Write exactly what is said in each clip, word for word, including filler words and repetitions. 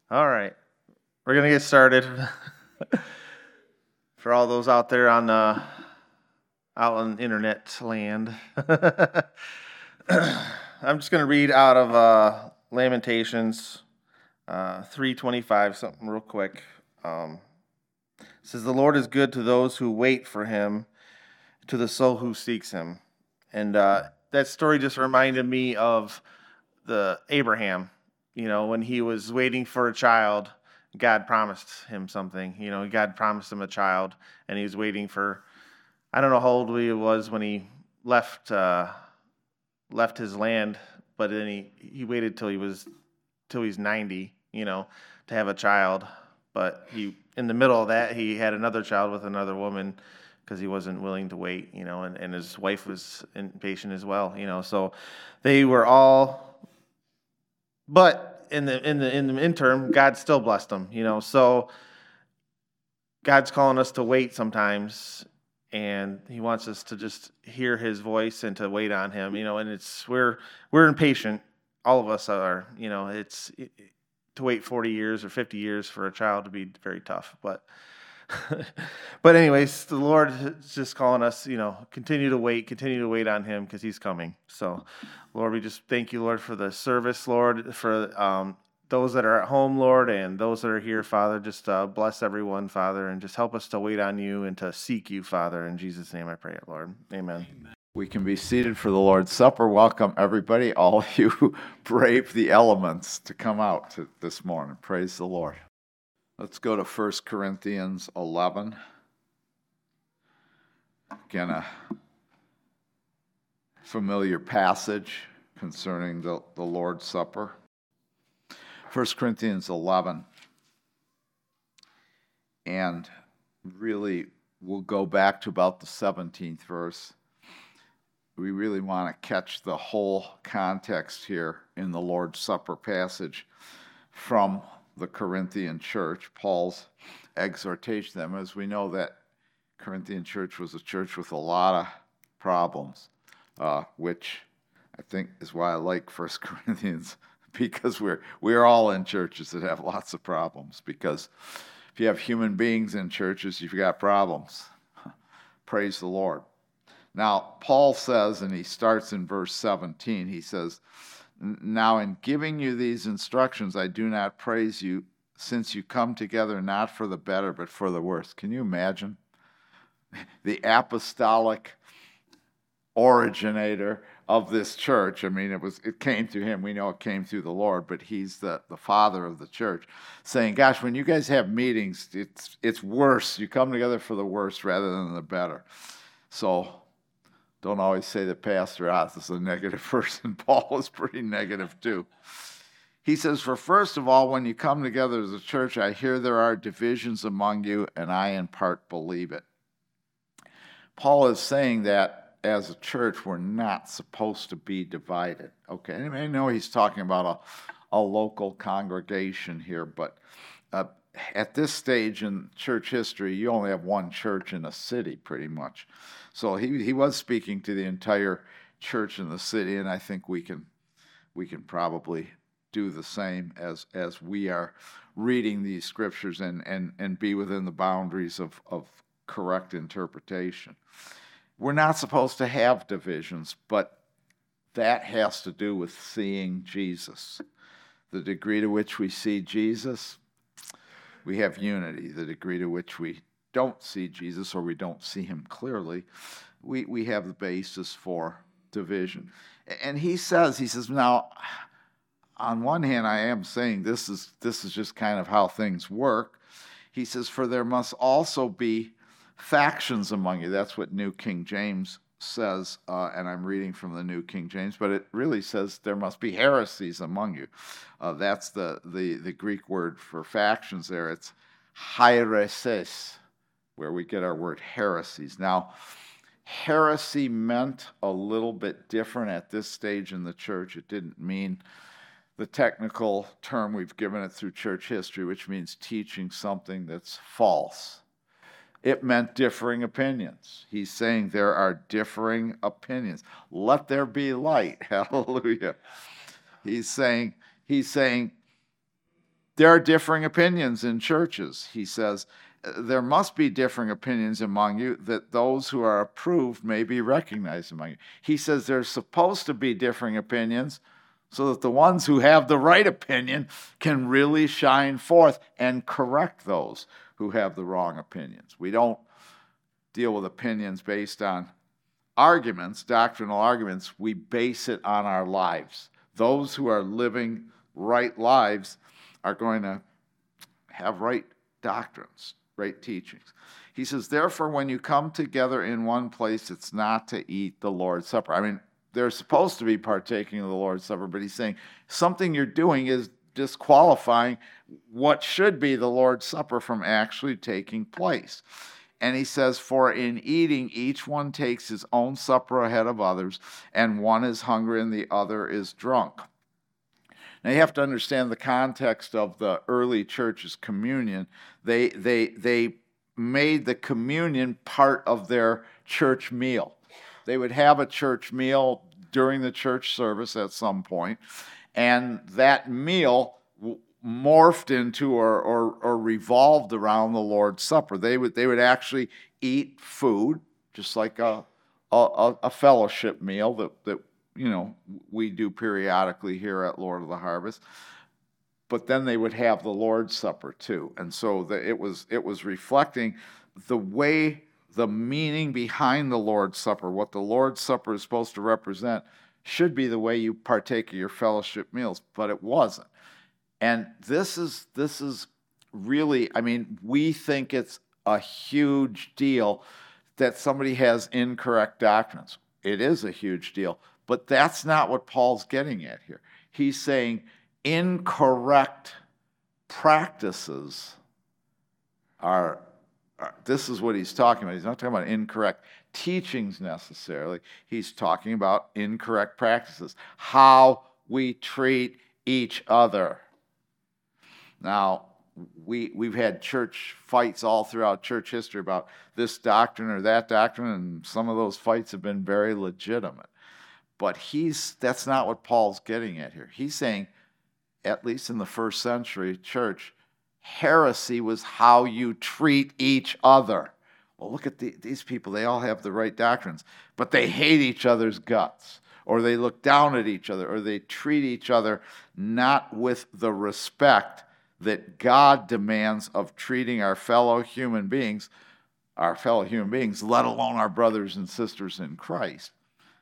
All right, we're gonna get started. For all those out there on uh, out on internet land, I'm just gonna read out of uh, Lamentations uh, three twenty-five, something real quick. Um, it says, "The Lord is good to those who wait for Him, to the soul who seeks Him," and uh, that story just reminded me of the Abraham. You know, when he was waiting for a child, God promised him something. You know, God promised him a child, and he was waiting for. I don't know how old he was when he left uh, left his land, but then he, he waited till he was till he's ninety. You know, to have a child. But he in the middle of that, he had another child with another woman because he wasn't willing to wait. You know, and, and his wife was impatient as well. You know, so they were all. But in the in the in the interim, God still blessed them, you know. So God's calling us to wait sometimes, and He wants us to just hear His voice and to wait on Him, you know. And it's we're we're impatient, all of us are, you know. It's it, to wait forty years or fifty years for a child to be very tough, but. But anyways, the Lord is just calling us, you know, continue to wait, continue to wait on Him because He's coming. So, Lord, we just thank you, Lord, for the service, Lord, for um, those that are at home, Lord, and those that are here, Father. Just uh, bless everyone, Father, and just help us to wait on you and to seek you, Father. In Jesus' name I pray it, Lord. Amen. We can be seated for the Lord's Supper. Welcome, everybody, all of you who braved the elements to come out to this morning. Praise the Lord. Let's go to First Corinthians eleven. Again, a familiar passage concerning the, the Lord's Supper. First Corinthians eleven. And really, we'll go back to about the seventeenth verse. We really want to catch the whole context here in the Lord's Supper passage from the Corinthian church, Paul's exhortation to them. As we know, that Corinthian church was a church with a lot of problems, uh, which I think is why I like First Corinthians, because we're we're all in churches that have lots of problems. Because if you have human beings in churches, you've got problems. Praise the Lord. Now, Paul says, and he starts in verse seventeen, he says, "Now in giving you these instructions, I do not praise you, since you come together not for the better, but for the worse." Can you imagine? The apostolic originator of this church, I mean, it was it came through him. We know it came through the Lord, but he's the, the father of the church, saying, gosh, when you guys have meetings, it's it's worse. You come together for the worse rather than the better. So don't always say that Pastor Oz is a negative person. Paul was pretty negative too. He says, "For first of all, when you come together as a church, I hear there are divisions among you, and I in part believe it." Paul is saying that as a church, we're not supposed to be divided. Okay, and I know he's talking about a, a local congregation here, but uh, at this stage in church history, you only have one church in a city, pretty much. So he he was speaking to the entire church in the city, and I think we can we can probably do the same as as we are reading these scriptures and and and be within the boundaries of of correct interpretation. We're not supposed to have divisions, but that has to do with seeing Jesus. The degree to which we see Jesus, we have unity. The degree to which we don't see Jesus or we don't see him clearly, we, we have the basis for division. And he says, he says, now, on one hand, I am saying this is this is just kind of how things work. He says, for there must also be factions among you. That's what New King James says, uh, and I'm reading from the New King James, but it really says there must be heresies among you. Uh, that's the, the, the Greek word for factions there. It's haireses, where we get our word heresies. Now, heresy meant a little bit different at this stage in the church. It didn't mean the technical term we've given it through church history, which means teaching something that's false. It meant differing opinions. He's saying there are differing opinions. Let there be light. Hallelujah. He's saying, he's saying there are differing opinions in churches. He says, there must be differing opinions among you, that those who are approved may be recognized among you. He says there's supposed to be differing opinions so that the ones who have the right opinion can really shine forth and correct those who have the wrong opinions. We don't deal with opinions based on arguments, doctrinal arguments. We base it on our lives. Those who are living right lives are going to have right doctrines, right teachings. He says, therefore, when you come together in one place, it's not to eat the Lord's Supper. I mean, they're supposed to be partaking of the Lord's Supper, but he's saying something you're doing is disqualifying what should be the Lord's Supper from actually taking place. And he says, for in eating, each one takes his own supper ahead of others, and one is hungry and the other is drunk. Now you have to understand the context of the early church's communion. They, they, they made the communion part of their church meal. They would have a church meal during the church service at some point, and that meal morphed into or, or, or revolved around the Lord's Supper. They would, they would actually eat food, just like a, a, a fellowship meal that, that you know, we do periodically here at Lord of the Harvest. But then they would have the Lord's Supper too. And so the, it was it was reflecting the way, the meaning behind the Lord's Supper, what the Lord's Supper is supposed to represent, should be the way you partake of your fellowship meals, but it wasn't. And this is this is really, I mean, we think it's a huge deal that somebody has incorrect doctrines. It is a huge deal. But that's not what Paul's getting at here. He's saying incorrect practices are, are, this is what he's talking about. He's not talking about incorrect teachings necessarily. He's talking about incorrect practices, how we treat each other. Now, we, we've had church fights all throughout church history about this doctrine or that doctrine, and some of those fights have been very legitimate. But he's that's not what Paul's getting at here. He's saying, at least in the first century church, heresy was how you treat each other. Well, look at the, these people. They all have the right doctrines, but they hate each other's guts, or they look down at each other, or they treat each other not with the respect that God demands of treating our fellow human beings, our fellow human beings, let alone our brothers and sisters in Christ,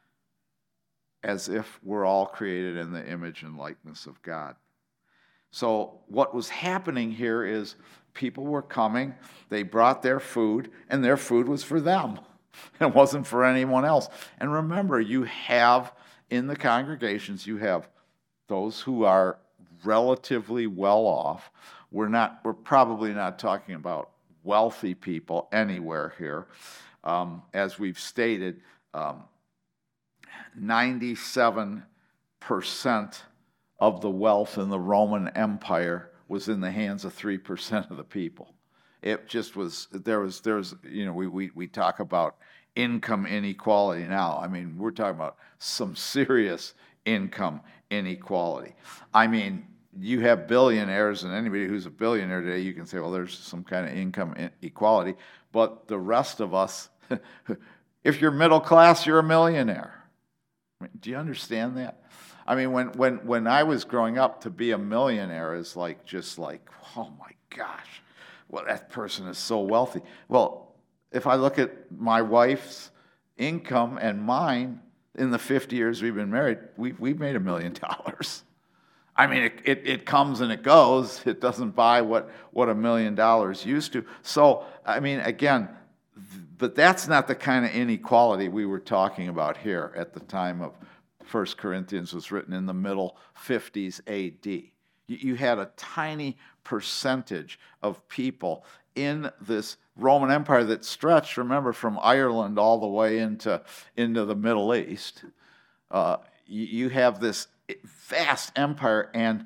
as if we're all created in the image and likeness of God. So what was happening here is people were coming, they brought their food, and their food was for them. It wasn't for anyone else. And remember, you have, in the congregations, you have those who are relatively well off. We're not, we're probably not talking about wealthy people anywhere here. Um, as we've stated, um, ninety-seven percent of the wealth in the Roman Empire was in the hands of three percent of the people. It just was, there was, there's, you know, we, we, we talk about income inequality now. I mean, we're talking about some serious income inequality. I mean, you have billionaires, and anybody who's a billionaire today, you can say, well, there's some kind of income inequality. But the rest of us, if you're middle class, you're a millionaire. Do you understand that? I mean, when, when, when I was growing up, to be a millionaire is like, just like, oh my gosh, well, that person is so wealthy. Well, if I look at my wife's income and mine in the fifty years we've been married, we, we've made a million dollars. I mean, it, it, it comes and it goes. It doesn't buy what, what a million dollars used to. So, I mean, again, but that's not the kind of inequality we were talking about here at the time of First Corinthians was written in the middle fifties A D. You had a tiny percentage of people in this Roman Empire that stretched, remember, from Ireland all the way into, into the Middle East. Uh, you, you have this vast empire, and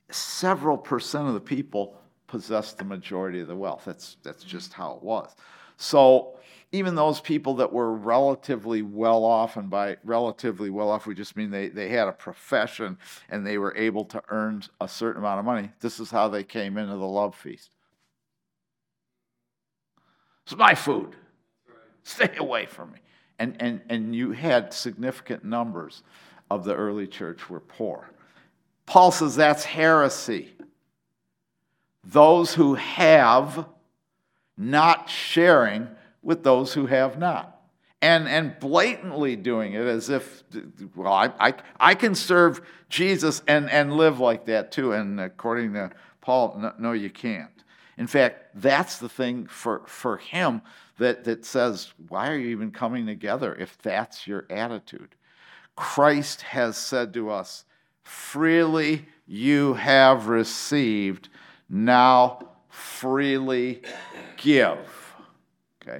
several percent of the people possessed the majority of the wealth. That's, that's just how it was. So even those people that were relatively well off, and by relatively well off, we just mean they, they had a profession and they were able to earn a certain amount of money, this is how they came into the love feast. It's my food. Stay away from me. And, and, and you had significant numbers of the early church were poor. Paul says that's heresy. Those who have not sharing with those who have not. And, and blatantly doing it as if, well, I, I, I can serve Jesus and, and live like that too. And according to Paul, no, no you can't. In fact, that's the thing for, for him that, that says, why are you even coming together if that's your attitude? Christ has said to us, freely you have received, now freely give. Okay?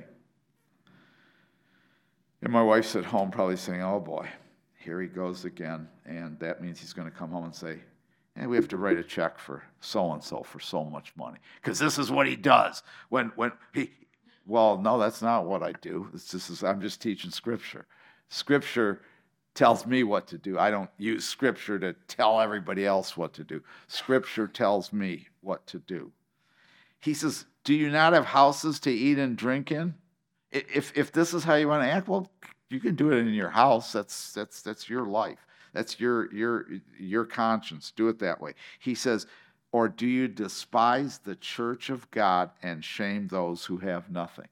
And my wife's at home probably saying, oh boy, here he goes again. And that means he's going to come home and say, and we have to write a check for so-and-so for so much money. Because this is what he does. When when he, well, no, that's not what I do. It's just, I'm just teaching Scripture. Scripture tells me what to do. I don't use Scripture to tell everybody else what to do. Scripture tells me what to do. He says, do you not have houses to eat and drink in? If if this is how you want to act, well, you can do it in your house. That's that's that's your life. That's your your your conscience. Do it that way. He says, or do you despise the church of God and shame those who have nothing?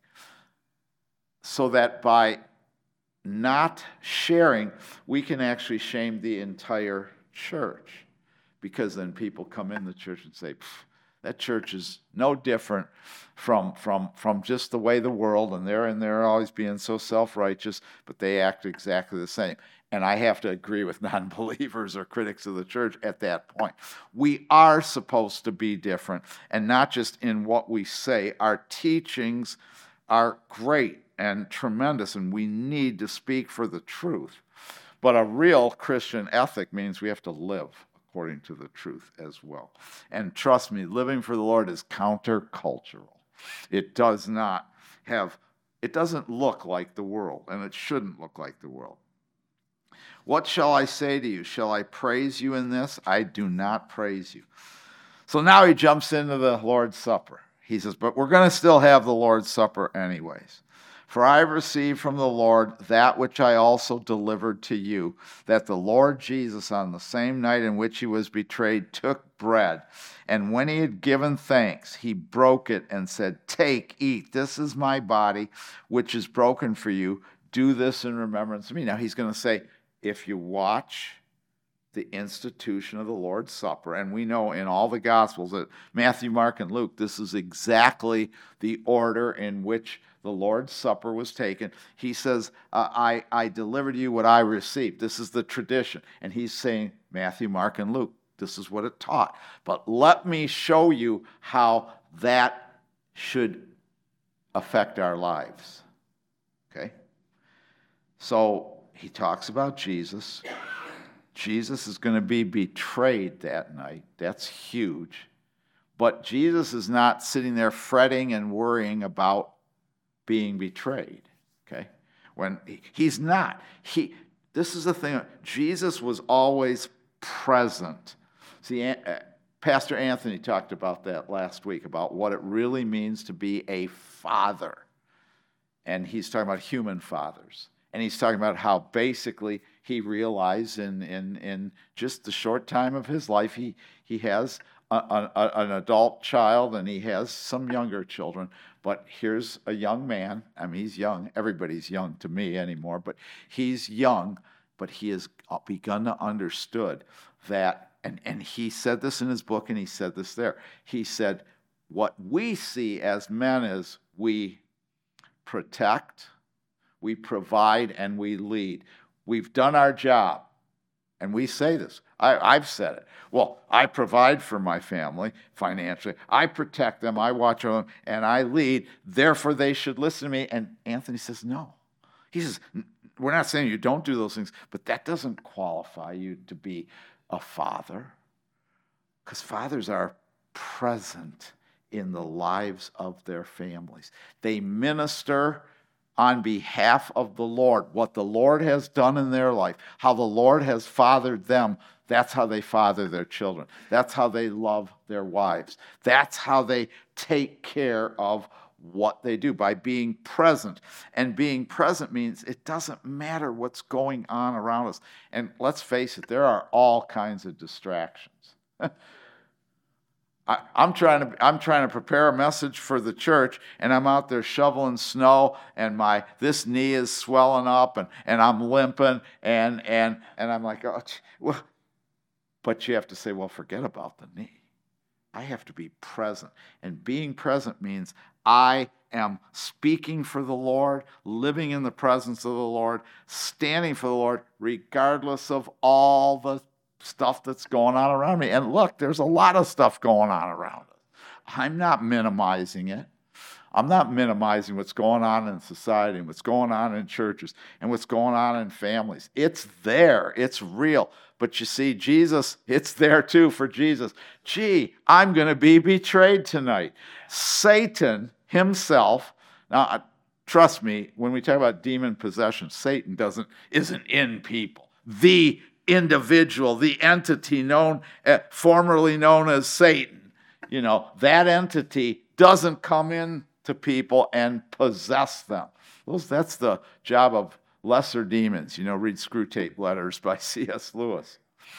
So that by not sharing, we can actually shame the entire church. Because then people come in the church and say, that church is no different from, from, from just the way the world, and they're, and they're always being so self-righteous, but they act exactly the same. And I have to agree with non-believers or critics of the church at that point. We are supposed to be different, and not just in what we say. Our teachings are great and tremendous, and we need to speak for the truth. But a real Christian ethic means we have to live according to the truth as well. And trust me, living for the Lord is countercultural. It does not have, it doesn't look like the world, and it shouldn't look like the world. What shall I say to you? Shall I praise you in this? I do not praise you. So now he jumps into the Lord's Supper. He says, but we're going to still have the Lord's Supper anyways. For I received from the Lord that which I also delivered to you, that the Lord Jesus, on the same night in which he was betrayed, took bread. And when he had given thanks, he broke it and said, take, eat, this is my body, which is broken for you. Do this in remembrance of me. Now he's going to say, if you watch the institution of the Lord's Supper, and we know in all the Gospels that Matthew, Mark, and Luke, this is exactly the order in which the Lord's Supper was taken. He says, uh, I, I delivered you what I received. This is the tradition. And he's saying, Matthew, Mark, and Luke, this is what it taught. But let me show you how that should affect our lives. Okay? So he talks about Jesus. Jesus is going to be betrayed that night. That's huge. But Jesus is not sitting there fretting and worrying about being betrayed. Okay? When he, he's not. He this is the thing. Jesus was always present. See, uh, Pastor Anthony talked about that last week, about what it really means to be a father. And he's talking about human fathers. And he's talking about how basically he realized in, in, in just the short time of his life, he, he has a, a, an adult child and he has some younger children. But here's a young man. I mean, he's young. Everybody's young to me anymore. But he's young, but he has begun to understood that, and, and he said this in his book and he said this there. He said, what we see as men is we protect, we provide, and we lead. We've done our job. And we say this. I, I've said it. Well, I provide for my family financially. I protect them. I watch over them. And I lead. Therefore, they should listen to me. And Anthony says, no. He says, we're not saying you don't do those things, but that doesn't qualify you to be a father. Because fathers are present in the lives of their families. They minister on behalf of the Lord. What the Lord has done in their life, how the Lord has fathered them, that's how they father their children. That's how they love their wives. That's how they take care of what they do, by being present. And being present means it doesn't matter what's going on around us. And let's face it, there are all kinds of distractions. I, I'm trying to I'm trying to prepare a message for the church, and I'm out there shoveling snow, and my this knee is swelling up, and, and I'm limping, and and and I'm like, oh, well, but you have to say, well, forget about the knee. I have to be present, and being present means I am speaking for the Lord, living in the presence of the Lord, standing for the Lord, regardless of all the stuff that's going on around me. And look, there's a lot of stuff going on around us. I'm not minimizing it. I'm not minimizing what's going on in society and what's going on in churches and what's going on in families. It's there. It's real. But you see, Jesus, it's there too for Jesus. Gee, I'm going to be betrayed tonight. Satan himself, now trust me, when we talk about demon possession, Satan doesn't isn't in people. The individual, the entity known, uh, formerly known as Satan, you know, that entity doesn't come in to people and possess them. Those, that's the job of lesser demons. You know, read Screwtape Letters by C S Lewis.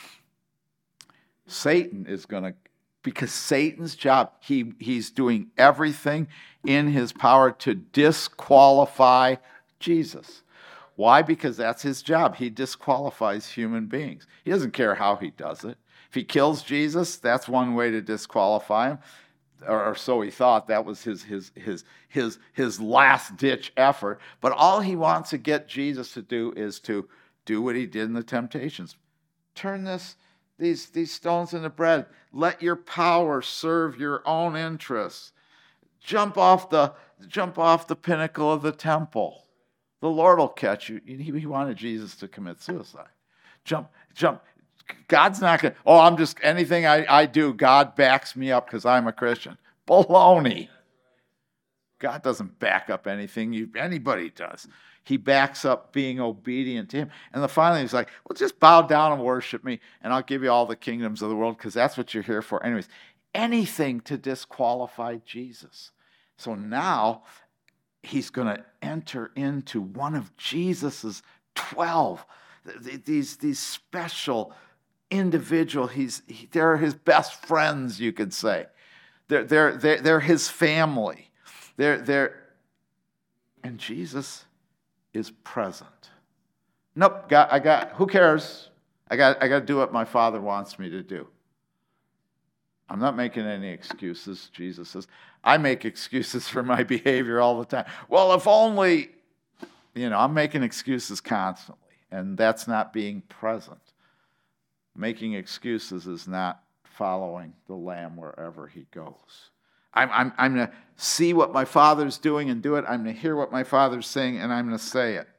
Satan is going to, because Satan's job, he, he's doing everything in his power to disqualify Jesus. Why? Because that's his job. He disqualifies human beings. He doesn't care how he does it. If he kills Jesus, that's one way to disqualify him. Or so he thought. That was his his his his his last ditch effort. But all he wants to get Jesus to do is to do what he did in the temptations. Turn this these these stones into bread. Let your power serve your own interests. Jump off the jump off the pinnacle of the temple. The Lord will catch you. He, he wanted Jesus to commit suicide. Jump jump. God's not going to, oh, I'm just, anything I, I do, God backs me up because I'm a Christian. Baloney. God doesn't back up anything. You, anybody does. He backs up being obedient to him. And then finally he's like, well, just bow down and worship me, and I'll give you all the kingdoms of the world because that's what you're here for. Anyways, anything to disqualify Jesus. So now he's going to enter into one of Jesus's twelve, these, these special individual, he's he, they're his best friends, you could say. They're they're they're, they're his family. They're they're and Jesus is present. Nope, got I got who cares? I got I got to do what my Father wants me to do. I'm not making any excuses, Jesus says. I make excuses for my behavior all the time. Well, if only, you know, I'm making excuses constantly, and that's not being present. Making excuses is not following the Lamb wherever he goes. I'm, I'm, I'm going to see what my Father's doing and do it. I'm going to hear what my Father's saying, and I'm going to say it.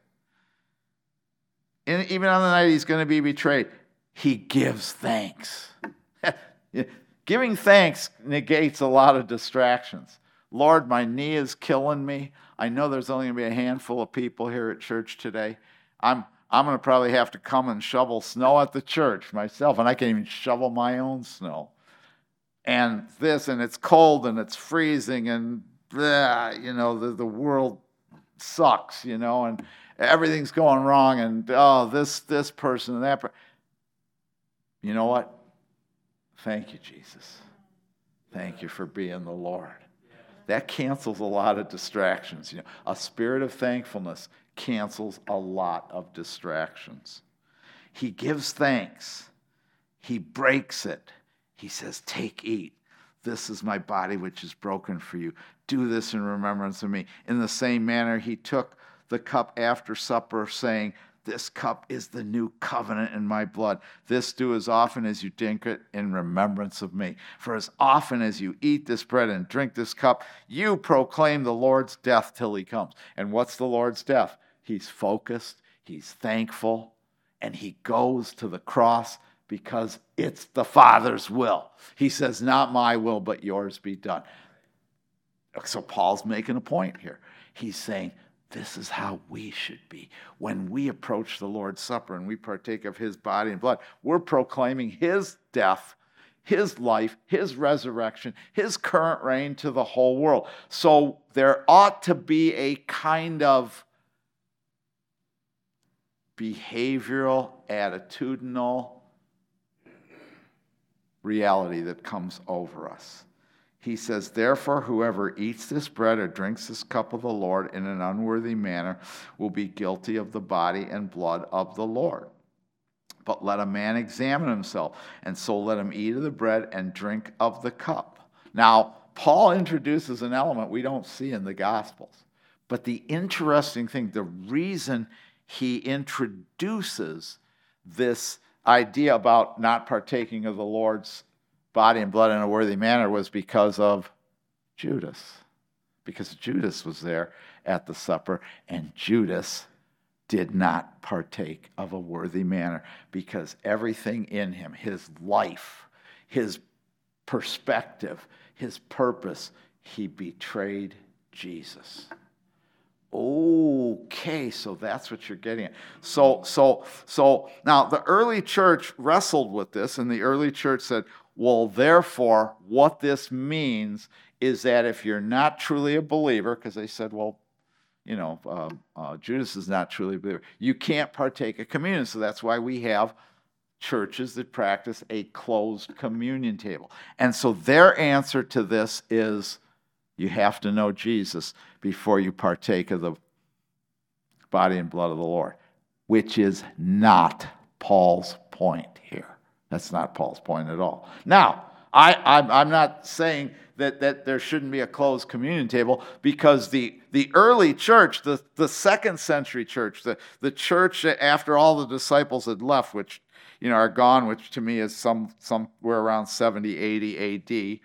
And even on the night he's going to be betrayed, he gives thanks. Giving thanks negates a lot of distractions. Lord, my knee is killing me. I know there's only going to be a handful of people here at church today. I'm I'm going to probably have to come and shovel snow at the church myself, and I can't even shovel my own snow. And this, and it's cold, and it's freezing, and bleh, you know, the, the world sucks, you know, and everything's going wrong, and oh, this this person and that person. You know what? Thank you, Jesus. Thank you for being the Lord. That cancels a lot of distractions. You know, a spirit of thankfulness cancels a lot of distractions. He gives thanks. He breaks it. He says, take, eat. This is my body which is broken for you. Do this in remembrance of me. In the same manner, he took the cup after supper, saying, this cup is the new covenant in my blood. This do as often as you drink it in remembrance of me. For as often as you eat this bread and drink this cup, you proclaim the Lord's death till he comes. And what's the Lord's death? He's focused, he's thankful, and he goes to the cross because it's the Father's will. He says, not my will, but yours be done. So Paul's making a point here. He's saying, this is how we should be. When we approach the Lord's Supper and we partake of his body and blood, we're proclaiming his death, his life, his resurrection, his current reign to the whole world. So there ought to be a kind of behavioral, attitudinal reality that comes over us. He says, therefore, whoever eats this bread or drinks this cup of the Lord in an unworthy manner will be guilty of the body and blood of the Lord. But let a man examine himself, and so let him eat of the bread and drink of the cup. Now, Paul introduces an element we don't see in the Gospels. But the interesting thing, the reason he introduces this idea about not partaking of the Lord's body and blood in a worthy manner was because of Judas. Because Judas was there at the supper, and Judas did not partake of a worthy manner because everything in him, his life, his perspective, his purpose, he betrayed Jesus. Okay, so that's what you're getting at. So, so, so now the early church wrestled with this, and the early church said, well, therefore, what this means is that if you're not truly a believer, because they said, well, you know, uh, uh, Judas is not truly a believer, you can't partake of communion. So that's why we have churches that practice a closed communion table. And so their answer to this is, you have to know Jesus before you partake of the body and blood of the Lord, which is not Paul's point here. That's not Paul's point at all. Now, I, I'm, I'm not saying that, that there shouldn't be a closed communion table, because the, the early church, the, the second century church, the, the church after all the disciples had left, which you know are gone, which to me is some somewhere around seventy, eighty A D,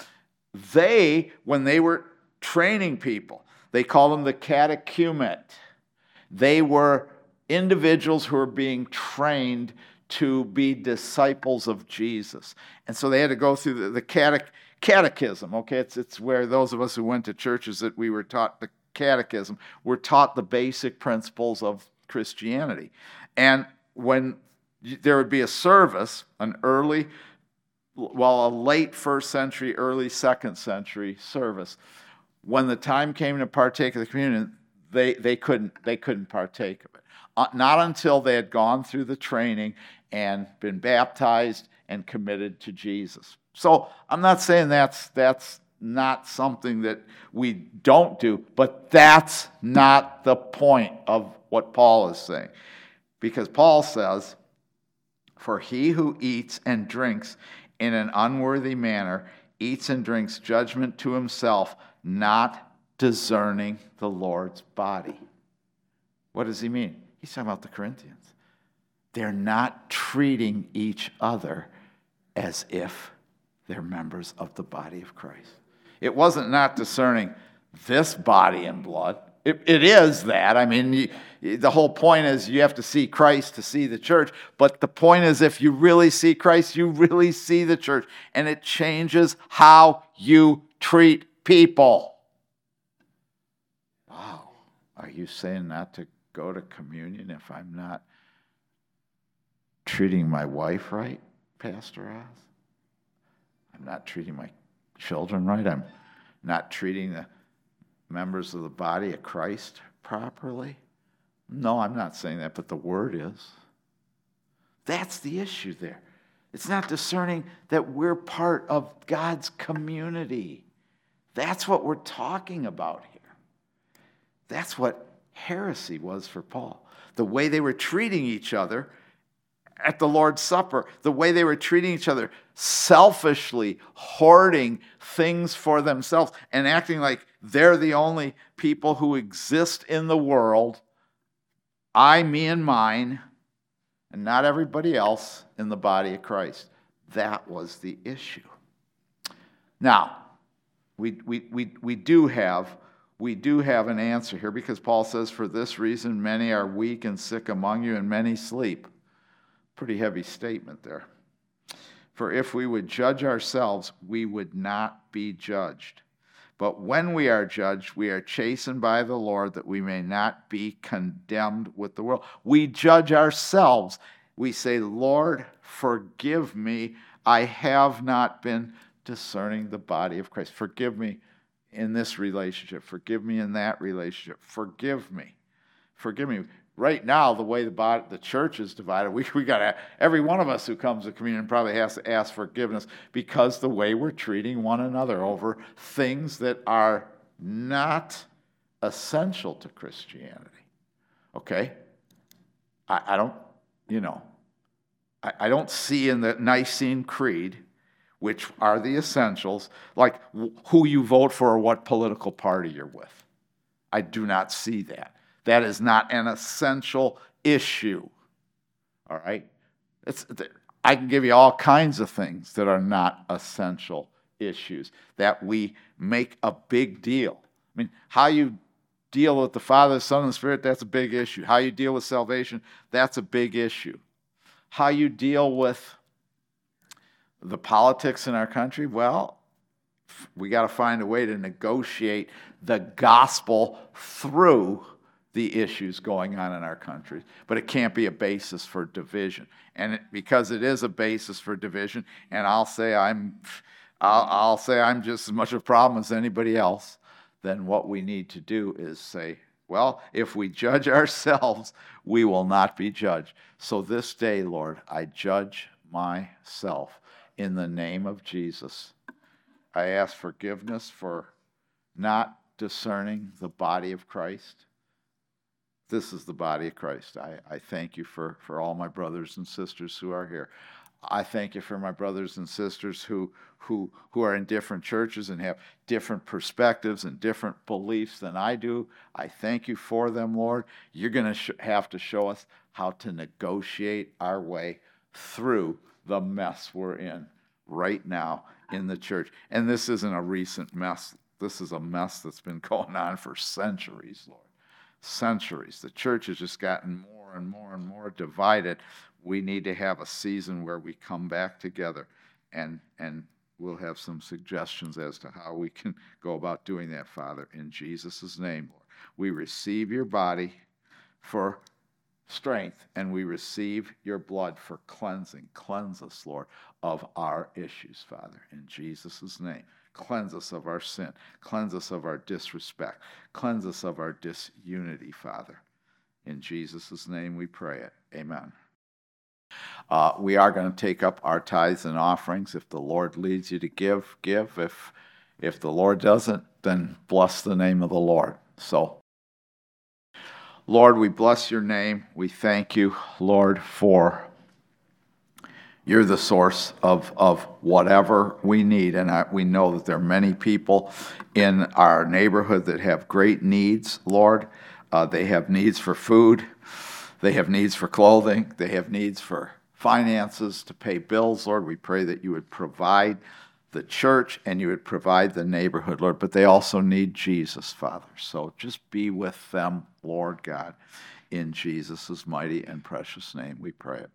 they, when they were training people, they called them the catechumenate. They were individuals who were being trained to be disciples of Jesus. And so they had to go through the, the catech, catechism. Okay, it's, it's where those of us who went to churches that we were taught the catechism, were taught the basic principles of Christianity. And when there would be a service, an early, well, a late first century, early second century service, when the time came to partake of the communion, they, they couldn't they couldn't partake of it. Uh, not until they had gone through the training and been baptized and committed to Jesus. So I'm not saying that's that's not something that we don't do, but that's not the point of what Paul is saying. Because Paul says, for he who eats and drinks in an unworthy manner eats and drinks judgment to himself, not discerning the Lord's body. What does he mean? He's talking about the Corinthians. They're not treating each other as if they're members of the body of Christ. It wasn't not discerning this body and blood. It, it is that. I mean, you, the whole point is you have to see Christ to see the church. But the point is, if you really see Christ, you really see the church. And it changes how you treat people. Wow. Are you saying not to go to communion if I'm not treating my wife right, Pastor Oz? I'm not treating my children right. I'm not treating the members of the body of Christ properly. No, I'm not saying that, but the word is. That's the issue there. It's not discerning that we're part of God's community. That's what we're talking about here. That's what heresy was for Paul. The way they were treating each other at the Lord's Supper, the way they were treating each other selfishly, hoarding things for themselves and acting like they're the only people who exist in the world. I, me, and mine, and not everybody else in the body of Christ. That was the issue. Now, we we we we do have we do have an answer here, because Paul says, for this reason many are weak and sick among you, and many sleep. Pretty heavy statement there. For if we would judge ourselves, we would not be judged. But when we are judged, we are chastened by the Lord, that we may not be condemned with the world. We judge ourselves. We say, Lord, forgive me. I have not been discerning the body of Christ. Forgive me in this relationship. Forgive me in that relationship. Forgive me. Forgive me. Right now, the way the body, the church is divided, we, we got to, every one of us who comes to communion probably has to ask forgiveness because the way we're treating one another over things that are not essential to Christianity. Okay? I, I don't, you know, I, I don't see in the Nicene Creed, which are the essentials, like who you vote for or what political party you're with. I do not see that. That is not an essential issue. All right? It's, I can give you all kinds of things that are not essential issues that we make a big deal. I mean, how you deal with the Father, the Son, and the Spirit, that's a big issue. How you deal with salvation, that's a big issue. How you deal with the politics in our country, well, we got to find a way to negotiate the gospel through the issues going on in our country. But it can't be a basis for division. And it, because it is a basis for division, and I'll say I'm, I'll, I'll say I'm just as much a problem as anybody else, then what we need to do is say, well, if we judge ourselves, we will not be judged. So this day, Lord, I judge myself in the name of Jesus. I ask forgiveness for not discerning the body of Christ. This is the body of Christ. I, I thank you for, for all my brothers and sisters who are here. I thank you for my brothers and sisters who, who, who are in different churches and have different perspectives and different beliefs than I do. I thank you for them, Lord. You're going to sh- have to show us how to negotiate our way through the mess we're in right now in the church. And this isn't a recent mess. This is a mess that's been going on for centuries, Lord. Centuries. The church has just gotten more and more and more divided. We need to have a season where we come back together, and and we'll have some suggestions as to how we can go about doing that, Father, in Jesus' name, Lord. We receive your body for strength, and we receive your blood for cleansing. Cleanse us, Lord, of our issues, Father, in Jesus' name. Cleanse us of our sin. Cleanse us of our disrespect. Cleanse us of our disunity, Father. In Jesus' name we pray it. Amen. Uh, we are going to take up our tithes and offerings. If the Lord leads you to give, give. If, if the Lord doesn't, then bless the name of the Lord. So, Lord, we bless your name. We thank you, Lord, for you're the source of, of whatever we need. And I, we know that there are many people in our neighborhood that have great needs, Lord. Uh, they have needs for food. They have needs for clothing. They have needs for finances to pay bills, Lord. We pray that you would provide the church and you would provide the neighborhood, Lord. But they also need Jesus, Father. So just be with them, Lord God. In Jesus' mighty and precious name we pray it.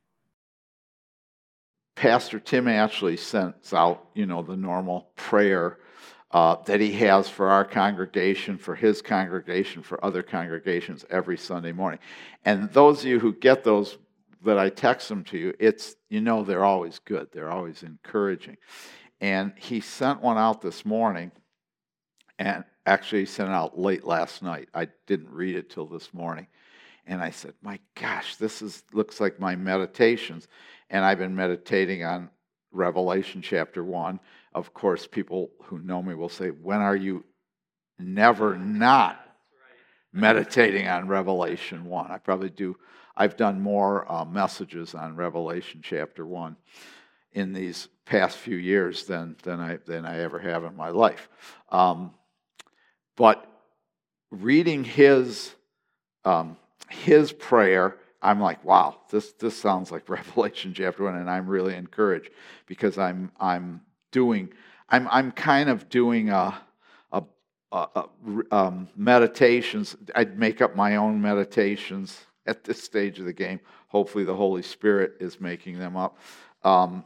Pastor Tim Ashley sends out, you know, the normal prayer uh, that he has for our congregation, for his congregation, for other congregations every Sunday morning. And those of you who get those that I text them to you, it's, you know, they're always good. They're always encouraging. And he sent one out this morning, and actually he sent it out late last night. I didn't read it till this morning. And I said, my gosh, this is looks like my meditations. And I've been meditating on Revelation chapter one. Of course, people who know me will say, when are you never not meditating on Revelation one? I probably do. I've done more uh, messages on Revelation chapter one in these past few years than, than, I, than I ever have in my life. Um, but reading his, um, his prayer, I'm like, wow, this this sounds like Revelation chapter one, and I'm really encouraged because I'm I'm doing I'm I'm kind of doing a, a, a, a um, meditations. I'd make up my own meditations at this stage of the game. Hopefully, the Holy Spirit is making them up. Um,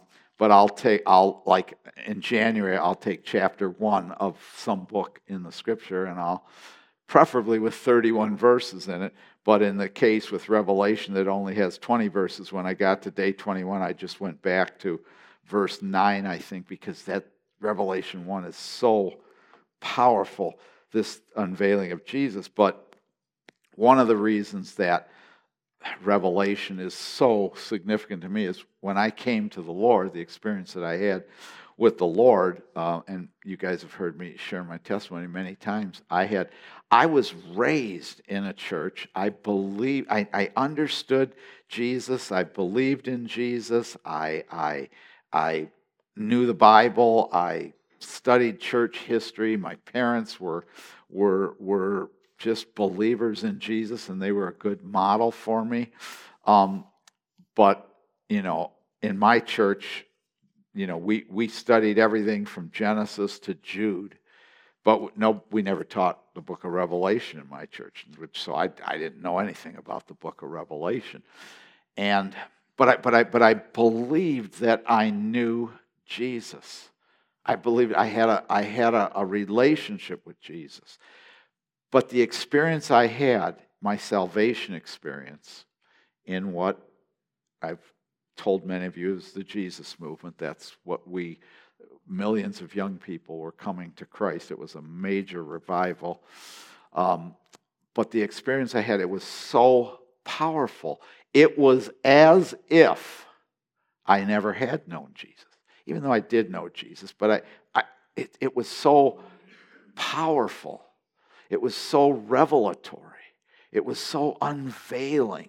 but I'll take, I'll, like in January, I'll take chapter one of some book in the scripture, and I'll, preferably with thirty-one verses in it, but in the case with Revelation that only has twenty verses, when I got to day twenty-one, I just went back to verse nine, I think, because that Revelation one is so powerful, this unveiling of Jesus. But one of the reasons that Revelation is so significant to me is when I came to the Lord, the experience that I had with the Lord, uh, and you guys have heard me share my testimony many times. I had, I was raised in a church. I believe, I, I understood Jesus. I believed in Jesus. I, I, I knew the Bible. I studied church history. My parents were, were, were just believers in Jesus, and they were a good model for me. Um, but you know, in my church, you know, we, we studied everything from Genesis to Jude, but no, we never taught the book of Revelation in my church, which so I, I didn't know anything about the book of Revelation, and but I but I but I believed that I knew Jesus. I believed I had a I had a, a relationship with Jesus, but the experience I had, my salvation experience, in what I've told many of you is the Jesus movement. That's what we, millions of young people were coming to Christ. It was a major revival. Um, but the experience I had, it was so powerful. It was as if I never had known Jesus, even though I did know Jesus. But I, I it, it was so powerful. It was so revelatory. It was so unveiling.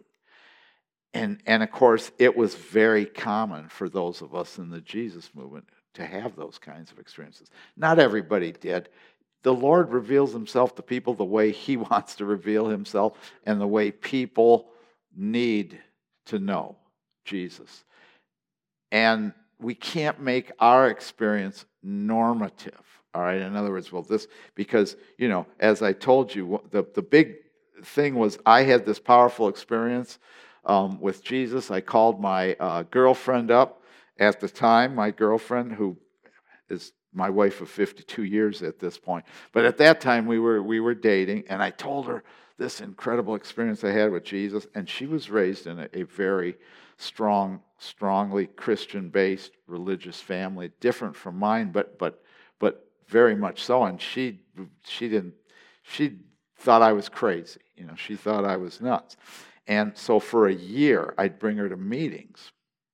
And, and of course, it was very common for those of us in the Jesus movement to have those kinds of experiences. Not everybody did. The Lord reveals himself to people the way he wants to reveal himself and the way people need to know Jesus. And we can't make our experience normative, all right? In other words, well, this, because, you know, as I told you, the, the big thing was I had this powerful experience Um, with Jesus. I called my uh, girlfriend up at the time, my girlfriend, who is my wife of fifty-two years at this point. But at that time, we were we were dating, and I told her this incredible experience I had with Jesus, and she was raised in a, a very strong, strongly Christian-based religious family, different from mine, but but but very much so. And she she didn't she thought I was crazy. You know, she thought I was nuts. And so for a year, I'd bring her to meetings.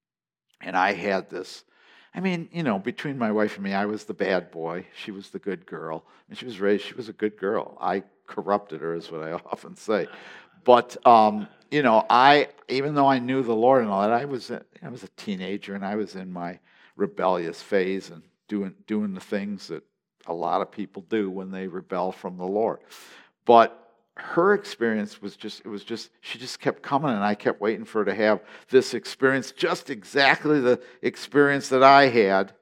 And I had this, I mean, you know, between my wife and me, I was the bad boy. She was the good girl. And she was raised, she was a good girl. I corrupted her, is what I often say. But, um, you know, I, even though I knew the Lord and all that, I was a, I was a teenager, and I was in my rebellious phase and doing doing the things that a lot of people do when they rebel from the Lord. But her experience was just, it was just, she just kept coming, and I kept waiting for her to have this experience, just exactly the experience that I had.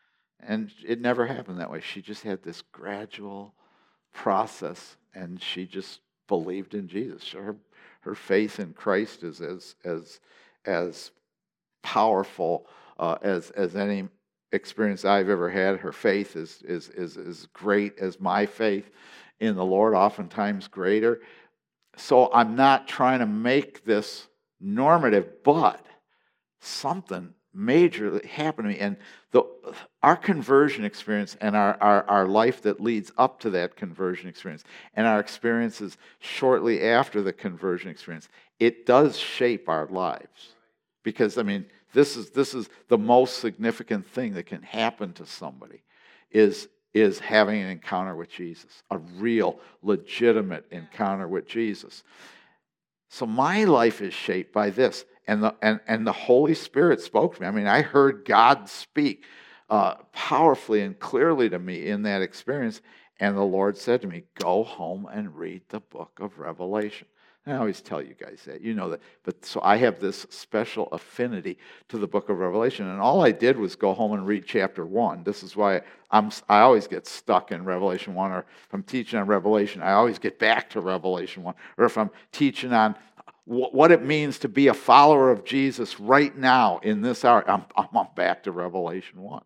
And it never happened that way. She just had this gradual process, and she just believed in Jesus. Her, her faith in Christ is as, as, as powerful uh, as, as any experience I've ever had. Her faith is, is, is, is great as my faith in the Lord, oftentimes greater. So I'm not trying to make this normative, but something major happened to me. And the, our conversion experience and our, our, our life that leads up to that conversion experience and our experiences shortly after the conversion experience, it does shape our lives. Because, I mean, this is this is the most significant thing that can happen to somebody is is having an encounter with Jesus, a real, legitimate encounter with Jesus. So my life is shaped by this, and the and, and the Holy Spirit spoke to me. I mean, I heard God speak uh, powerfully and clearly to me in that experience, and the Lord said to me, "Go home and read the book of Revelation." And I always tell you guys that, you know that. But so I have this special affinity to the book of Revelation, and all I did was go home and read chapter one. This is why I'm I always get stuck in Revelation one, or if I'm teaching on Revelation, I always get back to Revelation one. Or if I'm teaching on wh- what it means to be a follower of Jesus right now in this hour. I'm, I'm back to Revelation one.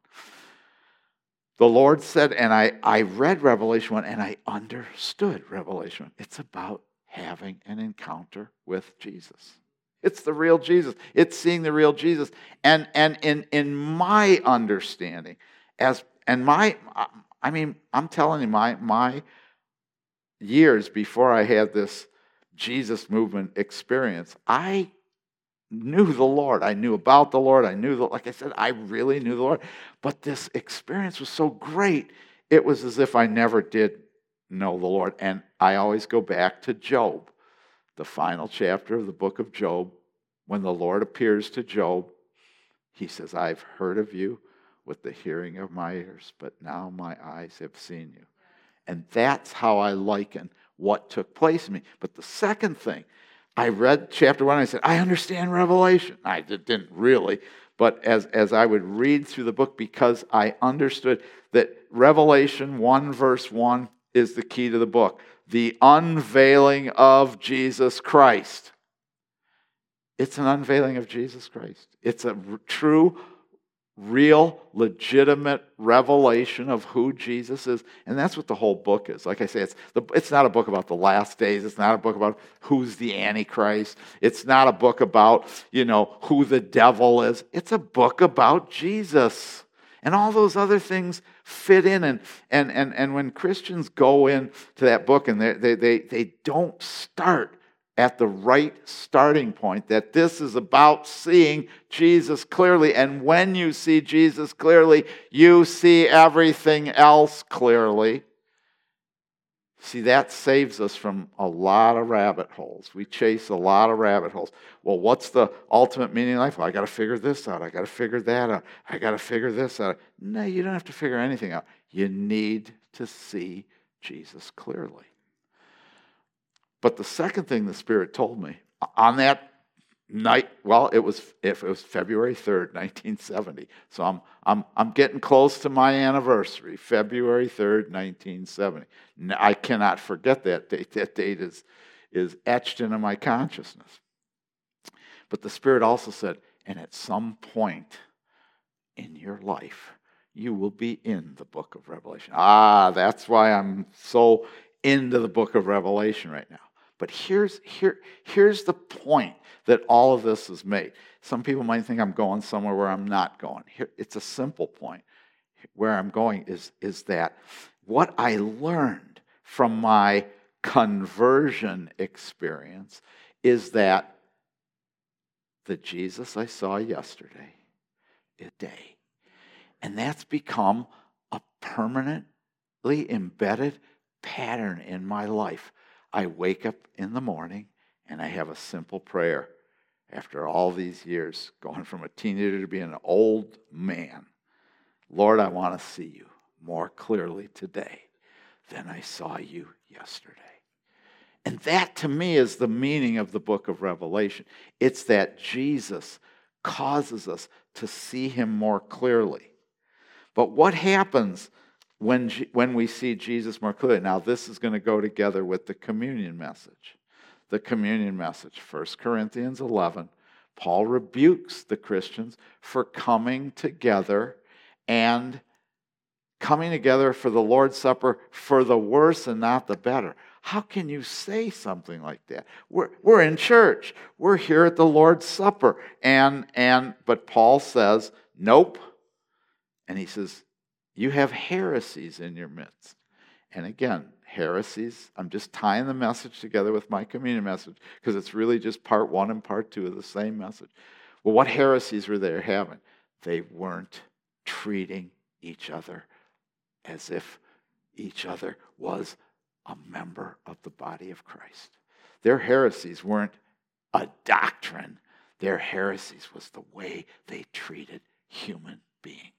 The Lord said, and I, I read Revelation one, and I understood Revelation one. It's about having an encounter with Jesus. It's the real Jesus. It's seeing the real Jesus. And, and in, in my understanding, as and my, I mean, I'm telling you, my, my years before I had this Jesus movement experience, I knew the Lord. I knew about the Lord. I knew, the, like I said, I really knew the Lord. But this experience was so great, it was as if I never did know the Lord. And I always go back to Job, the final chapter of the book of Job. When the Lord appears to Job, he says, I've heard of you with the hearing of my ears, but now my eyes have seen you. And that's how I liken what took place in me. But the second thing, I read chapter one, and I said, I understand Revelation. I didn't really, but as, as I would read through the book, because I understood that Revelation one verse one is the key to the book. The unveiling of Jesus Christ. It's an unveiling of Jesus Christ. It's a r- true, real, legitimate revelation of who Jesus is. And that's what the whole book is. Like I say, it's the, it's not a book about the last days. It's not a book about who's the Antichrist. It's not a book about, you know, who the devil is. It's a book about Jesus. And all those other things fit in. And and and, and when Christians go into that book and they, they, they, they don't start at the right starting point, that this is about seeing Jesus clearly. And when you see Jesus clearly, you see everything else clearly. See, that saves us from a lot of rabbit holes. We chase a lot of rabbit holes. Well, what's the ultimate meaning of life? Well, I got to figure this out. I got to figure that out. I got to figure this out. No, you don't have to figure anything out. You need to see Jesus clearly. But the second thing the Spirit told me on that night, well, it was if it was February third, nineteen seventy. So I'm I'm I'm getting close to my anniversary, February third, nineteen seventy. Now, I cannot forget that date. That date is is etched into my consciousness. But the Spirit also said, and at some point in your life, you will be in the book of Revelation. Ah, that's why I'm so into the book of Revelation right now. But here's here here's the point that all of this is made. Some people might think I'm going somewhere where I'm not going. Here, it's a simple point. Where I'm going is, is that what I learned from my conversion experience is that the Jesus I saw yesterday is today. And that's become a permanently embedded pattern in my life. I wake up in the morning and I have a simple prayer after all these years, going from a teenager to being an old man. Lord, I want to see you more clearly today than I saw you yesterday. And that to me is the meaning of the book of Revelation. It's that Jesus causes us to see him more clearly. But what happens When, when we see Jesus more clearly? Now, this is going to go together with the communion message. The communion message, First Corinthians eleven, Paul rebukes the Christians for coming together and coming together for the Lord's Supper for the worse and not the better. How can you say something like that? We're, we're in church. We're here at the Lord's Supper. And, and but Paul says, nope. And he says, you have heresies in your midst. And again, heresies, I'm just tying the message together with my communion message because it's really just part one and part two of the same message. Well, what heresies were they having? They weren't treating each other as if each other was a member of the body of Christ. Their heresies weren't a doctrine. Their heresies was the way they treated human beings.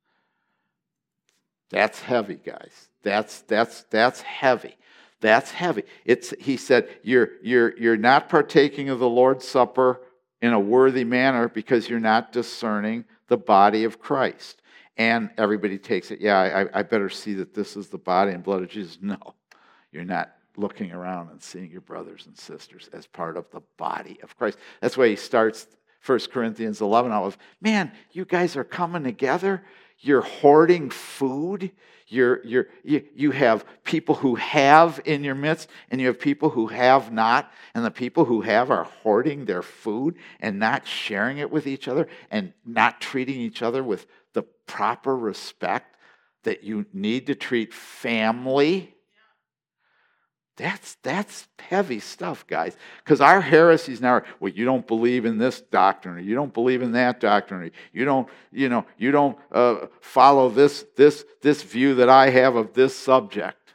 That's heavy, guys. That's that's that's heavy. That's heavy. It's he said, you're you're you're not partaking of the Lord's Supper in a worthy manner because you're not discerning the body of Christ. And everybody takes it, yeah, I, I better see that this is the body and blood of Jesus. No, you're not looking around and seeing your brothers and sisters as part of the body of Christ. That's why he starts First Corinthians eleven out with, man, you guys are coming together. You're hoarding food. You're, you're, you, you have people who have in your midst, and you have people who have not. And the people who have are hoarding their food and not sharing it with each other and not treating each other with the proper respect that you need to treat family. That's that's heavy stuff, guys. Because our heresies now are, well, you don't believe in this doctrine, or you don't believe in that doctrine, or you don't, you know, you don't uh, follow this this this view that I have of this subject.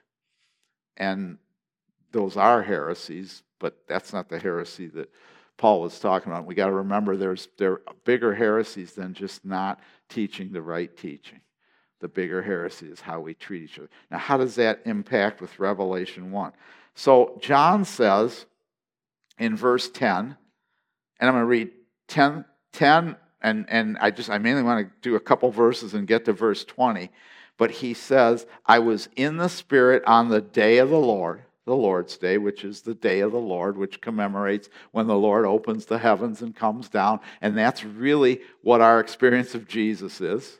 And those are heresies, but that's not the heresy that Paul was talking about. We got to remember there's there are bigger heresies than just not teaching the right teaching. The bigger heresy is how we treat each other. Now, how does that impact with Revelation one? So John says in verse ten, and I'm going to read ten, ten and, and I just I mainly want to do a couple verses and get to verse twenty. But he says, I was in the Spirit on the day of the Lord, the Lord's Day, which is the day of the Lord, which commemorates when the Lord opens the heavens and comes down. And that's really what our experience of Jesus is.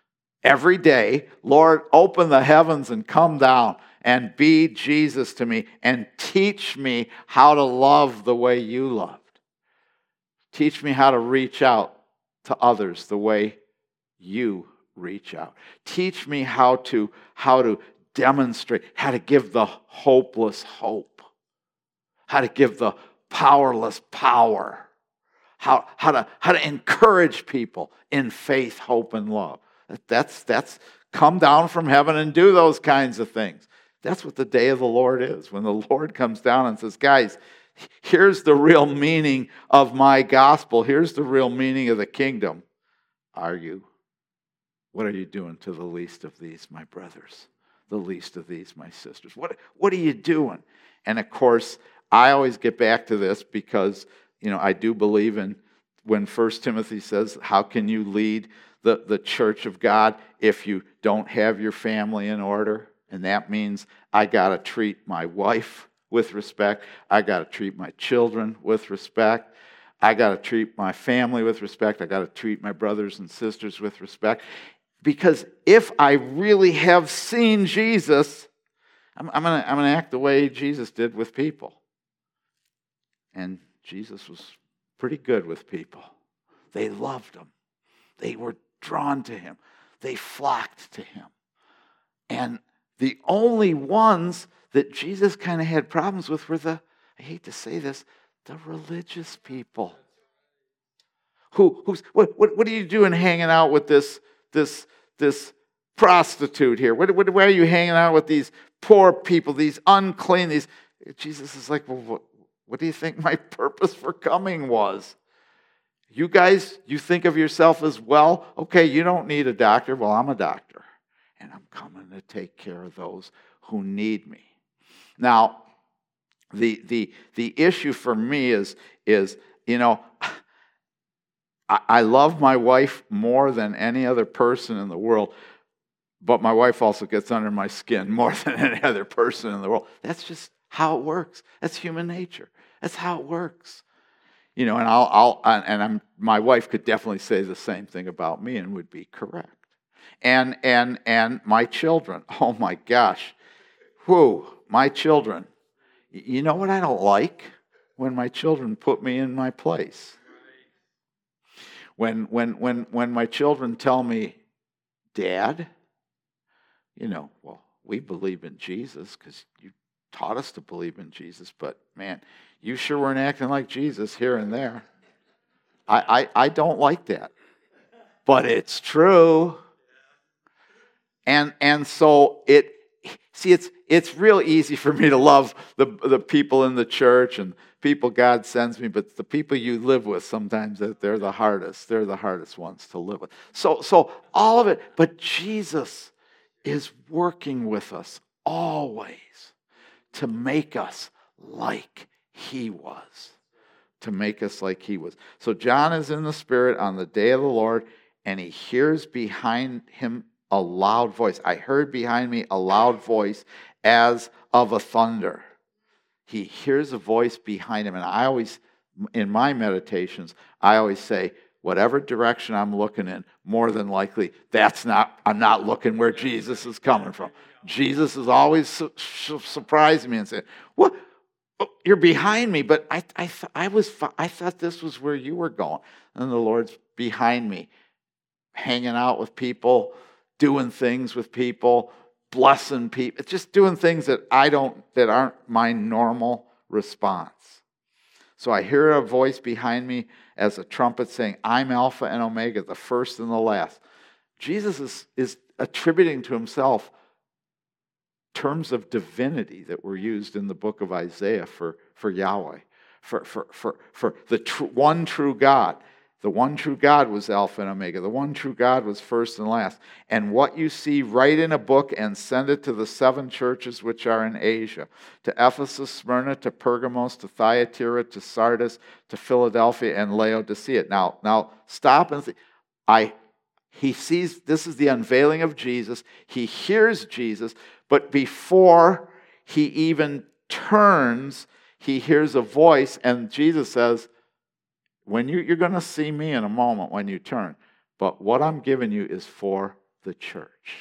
Every day, Lord, open the heavens and come down and be Jesus to me and teach me how to love the way you loved. Teach me how to reach out to others the way you reach out. Teach me how to, how to demonstrate, how to give the hopeless hope, how to give the powerless power, how, how, to, how to encourage people in faith, hope, and love. That's, that's come down from heaven and do those kinds of things. That's what the day of the Lord is. When the Lord comes down and says, guys, here's the real meaning of my gospel. Here's the real meaning of the kingdom. Are you? What are you doing to the least of these, my brothers? The least of these, my sisters? What, what are you doing? And of course, I always get back to this because, you know, I do believe in when First Timothy says, how can you lead the, the church of God if you don't have your family in order? And that means I got to treat my wife with respect. I got to treat my children with respect. I got to treat my family with respect. I got to treat my brothers and sisters with respect. Because if I really have seen Jesus, I'm, I'm going to I'm going to act the way Jesus did with people. And Jesus was pretty good with people. They loved him. They were drawn to him. They flocked to him. And the only ones that Jesus kind of had problems with were the, I hate to say this, the religious people. Who, who's, what, what, what are you doing hanging out with this, this, this prostitute here? What, what, why are you hanging out with these poor people, these unclean, these, Jesus is like, well, what, what do you think my purpose for coming was? You guys, you think of yourself as, well, okay, you don't need a doctor. Well, I'm a doctor. And I'm coming to take care of those who need me. Now, the the the issue for me is, is you know, I, I love my wife more than any other person in the world, but my wife also gets under my skin more than any other person in the world. That's just how it works. That's human nature. That's how it works. You know, and I'll, I'll, and I'm, my wife could definitely say the same thing about me and would be correct. And and and my children, oh my gosh, whoo, my children. You know what I don't like? When my children put me in my place. When when when when my children tell me, Dad, you know, well, we believe in Jesus because you taught us to believe in Jesus, but man, you sure weren't acting like Jesus here and there. I, I, I don't like that. But it's true. And and so it see it's it's real easy for me to love the the people in the church and people God sends me, but the people you live with sometimes they're the hardest. They're the hardest ones to live with. So so all of it, but Jesus is working with us always to make us like he was. To make us like he was. So John is in the Spirit on the day of the Lord, and he hears behind him a loud voice. I heard behind me a loud voice as of a thunder. he hears a voice behind him. And I always, in my meditations, I always say, whatever direction I'm looking in, more than likely, that's not, I'm not looking where Jesus is coming from. Jesus is always su- su- surprising me and saying, what? Oh, you're behind me, but I, I, th- I, was, I thought this was where you were going. And the Lord's behind me, hanging out with people, doing things with people, blessing people. It's just doing things that I don't, that aren't my normal response. So I hear a voice behind me as a trumpet saying, I'm Alpha and Omega, the first and the last. Jesus is, is attributing to himself terms of divinity that were used in the book of Isaiah for, for Yahweh, for, for, for, for the tr- one true God. The one true God was Alpha and Omega. The one true God was first and last. And what you see, write in a book and send it to the seven churches which are in Asia. To Ephesus, Smyrna, to Pergamos, to Thyatira, to Sardis, to Philadelphia, and Laodicea. Now, now stop and think. I, he sees, this is the unveiling of Jesus. He hears Jesus, but before he even turns, he hears a voice, and Jesus says, When you, you're going to see me in a moment when you turn. But what I'm giving you is for the church.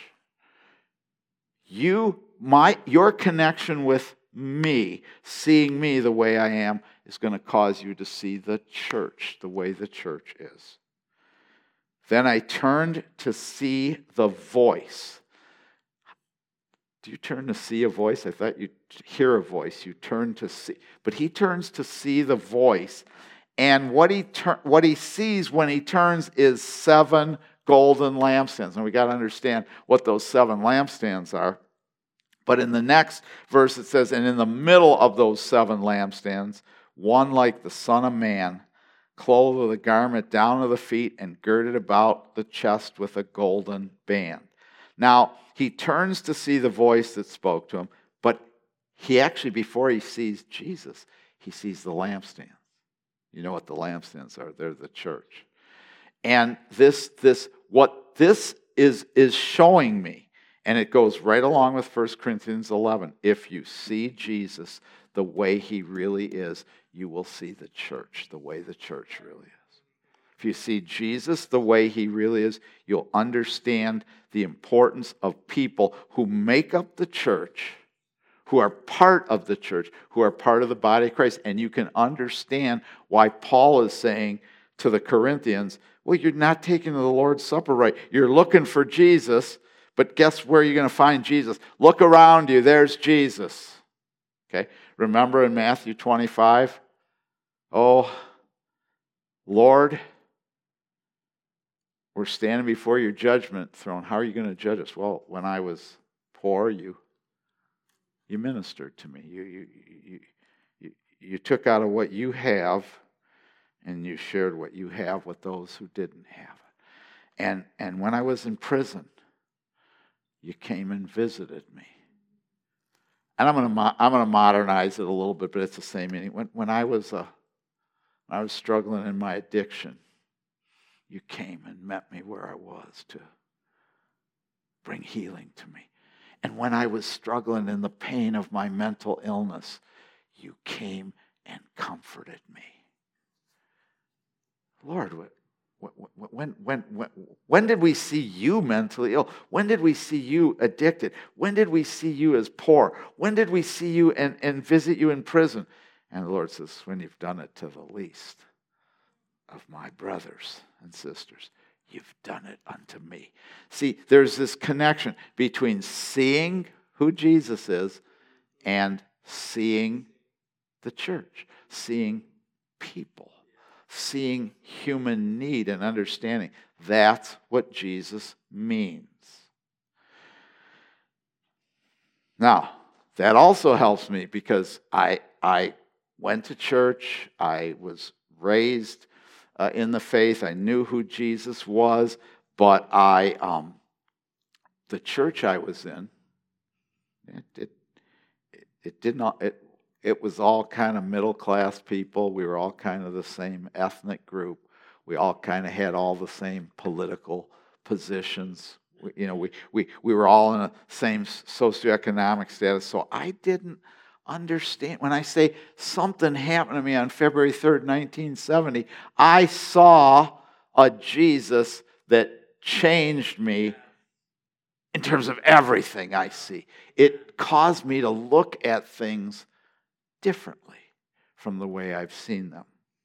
You, my, your connection with me, seeing me the way I am, is going to cause you to see the church the way the church is. Then I turned to see the voice. Do you turn to see a voice? I thought you'd hear a voice. You turn to see. But he turns to see the voice. And what he tur- what he sees when he turns is seven golden lampstands. And we got to understand what those seven lampstands are. But in the next verse it says, and in the middle of those seven lampstands, one like the Son of Man, clothed with a garment down to the feet and girded about the chest with a golden band. Now, he turns to see the voice that spoke to him, but he actually, before he sees Jesus, he sees the lampstands. You know what the lampstands are? They're the church. And this, this, what this is, is showing me, and it goes right along with First Corinthians eleven. If you see Jesus the way he really is, you will see the church the way the church really is. If you see Jesus the way he really is, you'll understand the importance of people who make up the church, who are part of the church, who are part of the body of Christ. And you can understand why Paul is saying to the Corinthians, well, you're not taking the Lord's Supper right. You're looking for Jesus, but guess where you're going to find Jesus? Look around you, there's Jesus. Okay? Remember in Matthew twenty-five? Oh, Lord, we're standing before your judgment throne. How are you going to judge us? Well, when I was poor, you you ministered to me. You you you you, you took out of what you have, and you shared what you have with those who didn't have it. And and when I was in prison, you came and visited me. And I'm going to I'm going to modernize it a little bit, but it's the same meaning. When when I was uh, when I was struggling in my addiction, you came and met me where I was to bring healing to me. And when I was struggling in the pain of my mental illness, you came and comforted me. Lord, when, when, when, when, when did we see you mentally ill? When did we see you addicted? When did we see you as poor? When did we see you and, and visit you in prison? And the Lord says, when you've done it to the least of my brothers and sisters, you've done it unto me. See, there's this connection between seeing who Jesus is and seeing the church, seeing people, seeing human need and understanding. That's what Jesus means. Now, that also helps me because I, I went to church, I was raised Uh, in the faith. I knew who Jesus was, but I, um, the church I was in, it, it, it, it did not, it, it was all kind of middle class people. We were all kind of the same ethnic group. We all kind of had all the same political positions. We, you know, we, we, we were all in the same socioeconomic status. So I didn't understand. When I say something happened to me on February third, nineteen seventy, I saw a Jesus that changed me in terms of everything I see. It caused me to look at things differently from the way I've seen them.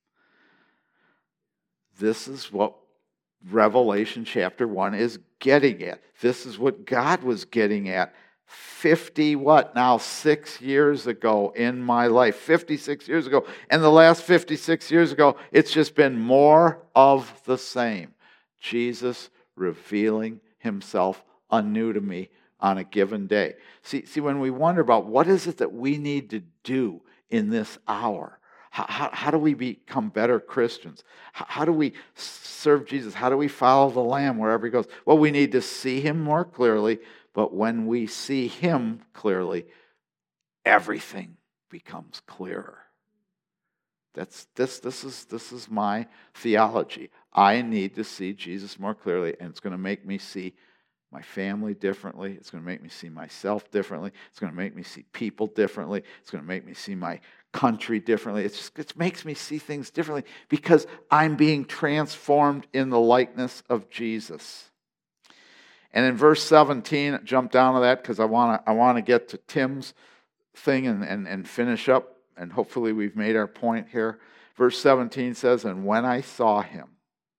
This is what Revelation chapter one is getting at. This is what God was getting at fifty, what now, six years ago in my life. fifty-six years ago. And the last fifty-six years ago, it's just been more of the same. Jesus revealing himself anew to me on a given day. See, see, when we wonder about what is it that we need to do in this hour, how, how, how do we become better Christians? How, how do we serve Jesus? How do we follow the Lamb wherever he goes? Well, we need to see him more clearly, but when we see him clearly, everything becomes clearer. That's this this is this is my theology. I need to see Jesus more clearly, and it's going to make me see my family differently. It's going to make me see myself differently. It's going to make me see people differently. It's going to make me see my country differently. It's just, it makes me see things differently because I'm being transformed in the likeness of Jesus. And in verse seventeen, jump down to that because I want to I want to get to Tim's thing and, and, and finish up, and hopefully we've made our point here. Verse seventeen says, "And when I saw him,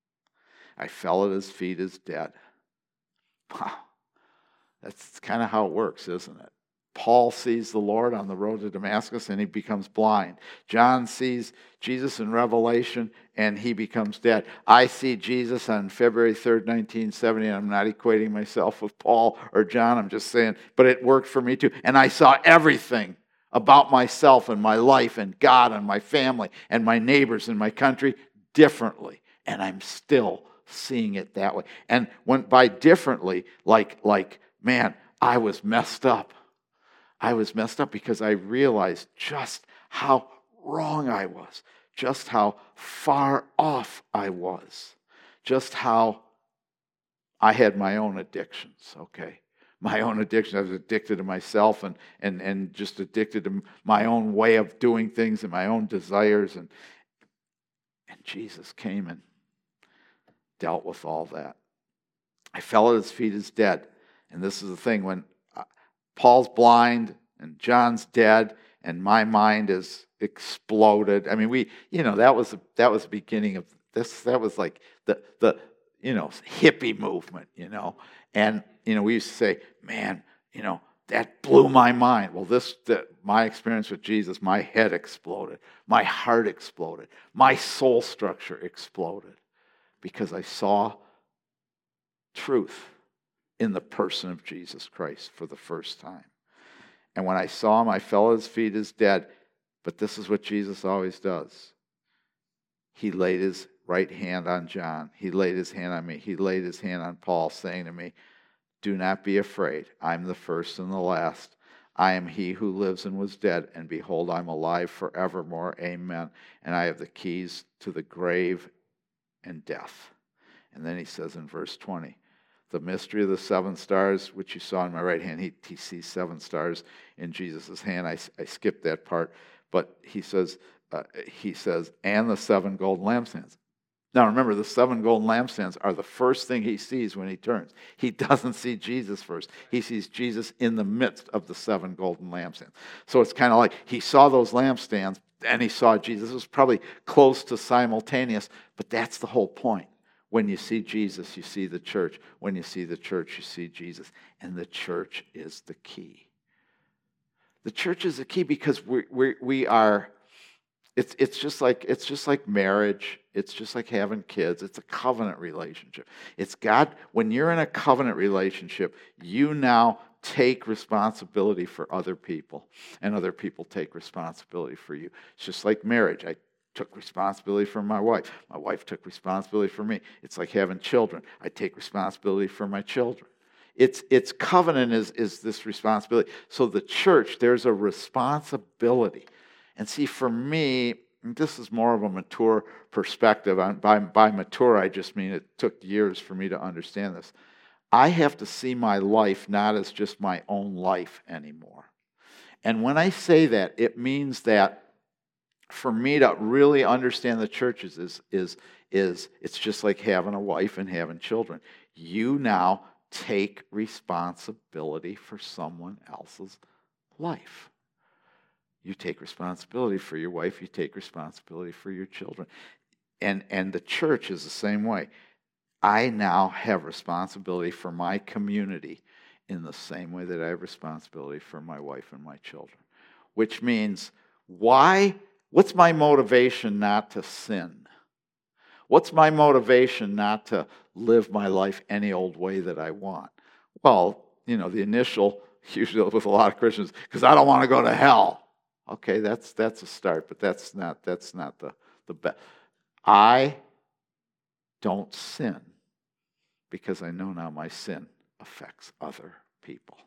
I fell at his feet as dead." Wow. That's kind of how it works, isn't it? Paul sees the Lord on the road to Damascus and he becomes blind. John sees Jesus in Revelation and he becomes dead. I see Jesus on February third, nineteen seventy, and I'm not equating myself with Paul or John. I'm just saying, but it worked for me too. And I saw everything about myself and my life and God and my family and my neighbors and my country differently. And I'm still seeing it that way. And when by differently, like, like, man, I was messed up. I was messed up because I realized just how wrong I was, just how far off I was, just how I had my own addictions, okay? My own addictions. I was addicted to myself and, and, and just addicted to my own way of doing things and my own desires. And, and Jesus came and dealt with all that. I fell at his feet as dead. And this is the thing, when Paul's blind and John's dead and my mind is exploded. I mean, we, you know, that was that was the beginning of this. That was like the the you know hippie movement, you know. And you know, we used to say, man, you know, that blew my mind. Well, this the, my experience with Jesus, my head exploded, my heart exploded, my soul structure exploded because I saw truth in the person of Jesus Christ for the first time. And when I saw him, I fell at his feet as dead. But this is what Jesus always does. He laid his right hand on John. He laid his hand on me. He laid his hand on Paul, saying to me, "Do not be afraid. I'm the first and the last. I am he who lives and was dead, and behold, I'm alive forevermore. Amen. And I have the keys to the grave and death." And then he says in verse twenty, the mystery of the seven stars, which you saw in my right hand. He, he sees seven stars in Jesus' hand. I, I skipped that part. But he says, uh, he says, and the seven golden lampstands. Now remember, the seven golden lampstands are the first thing he sees when he turns. He doesn't see Jesus first. He sees Jesus in the midst of the seven golden lampstands. So it's kind of like he saw those lampstands and he saw Jesus. It was probably close to simultaneous, but that's the whole point. When you see Jesus, you see the church. When you see the church, you see Jesus. And the church is the key. The church is the key because we we we are. It's it's just like it's just like marriage. It's just like having kids. It's a covenant relationship. It's God. When you're in a covenant relationship, you now take responsibility for other people, and other people take responsibility for you. It's just like marriage. I took responsibility for my wife. My wife took responsibility for me. It's like having children. I take responsibility for my children. It's it's covenant is, is this responsibility. So the church, there's a responsibility. And see, for me, this is more of a mature perspective. By, by mature, I just mean it took years for me to understand this. I have to see my life not as just my own life anymore. And when I say that, it means that for me to really understand the churches is, is, is it's just like having a wife and having children. You now take responsibility for someone else's life. You take responsibility for your wife. You take responsibility for your children. And, and the church is the same way. I now have responsibility for my community in the same way that I have responsibility for my wife and my children. Which means, why? What's my motivation not to sin? What's my motivation not to live my life any old way that I want? Well, you know, the initial, usually with a lot of Christians, because I don't want to go to hell. Okay, that's that's a start, but that's not that's not the, the best. I don't sin because I know now my sin affects other people.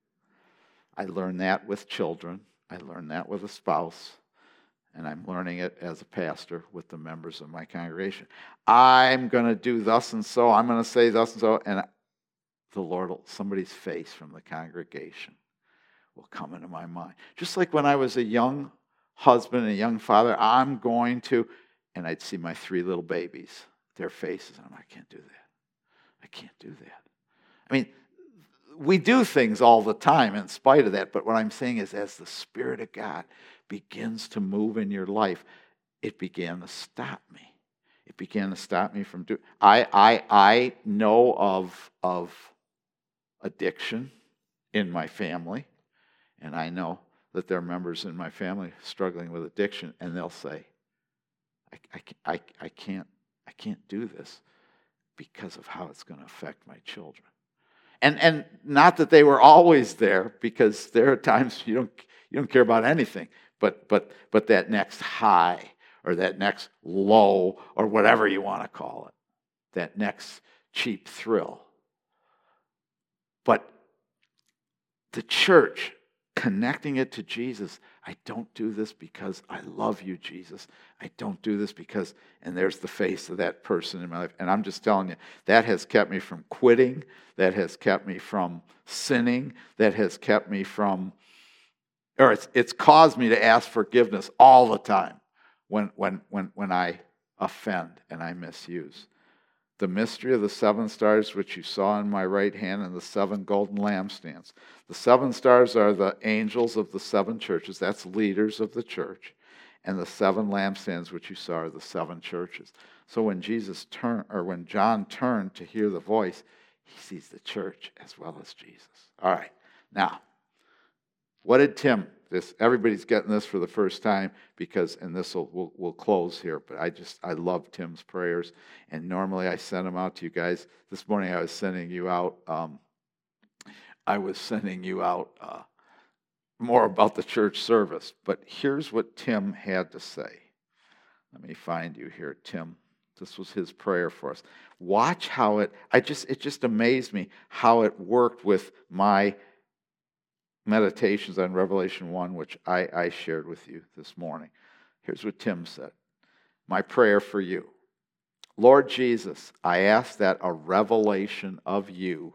I learned that with children. I learned that with a spouse. And I'm learning it as a pastor with the members of my congregation. I'm going to do thus and so. I'm going to say thus and so. And the Lord, will, somebody's face from the congregation will come into my mind. Just like when I was a young husband and a young father, I'm going to, and I'd see my three little babies, their faces. I'm like, I can't do that. I can't do that. I mean, we do things all the time in spite of that. But what I'm saying is, as the Spirit of God begins to move in your life, it began to stop me. It began to stop me from doing. I I I know of of addiction in my family, and I know that there are members in my family struggling with addiction, and they'll say, I I I, I can't I can't do this because of how it's going to affect my children. And and not that they were always there, because there are times you don't you don't care about anything. But but but that next high or that next low or whatever you want to call it, that next cheap thrill. But the church, connecting it to Jesus, I don't do this because I love you, Jesus. I don't do this because, and there's the face of that person in my life. And I'm just telling you, that has kept me from quitting. That has kept me from sinning. That has kept me from Or it's it's caused me to ask forgiveness all the time when when when when I offend and I misuse. The mystery of the seven stars which you saw in my right hand and the seven golden lampstands. The seven stars are the angels of the seven churches. That's leaders of the church. And the seven lampstands which you saw are the seven churches. So when Jesus turned, or when John turned to hear the voice, he sees the church as well as Jesus. All right, now. What did Tim, this, everybody's getting this for the first time because, and this will, we'll, we'll close here, but I just, I love Tim's prayers. And normally I send them out to you guys. This morning I was sending you out, um, I was sending you out uh, more about the church service. But here's what Tim had to say. Let me find you here, Tim. This was his prayer for us. Watch how it, I just, it just amazed me how it worked with my meditations on Revelation one, which I, I shared with you this morning. Here's what Tim said. My prayer for you. Lord Jesus, I ask that a revelation of you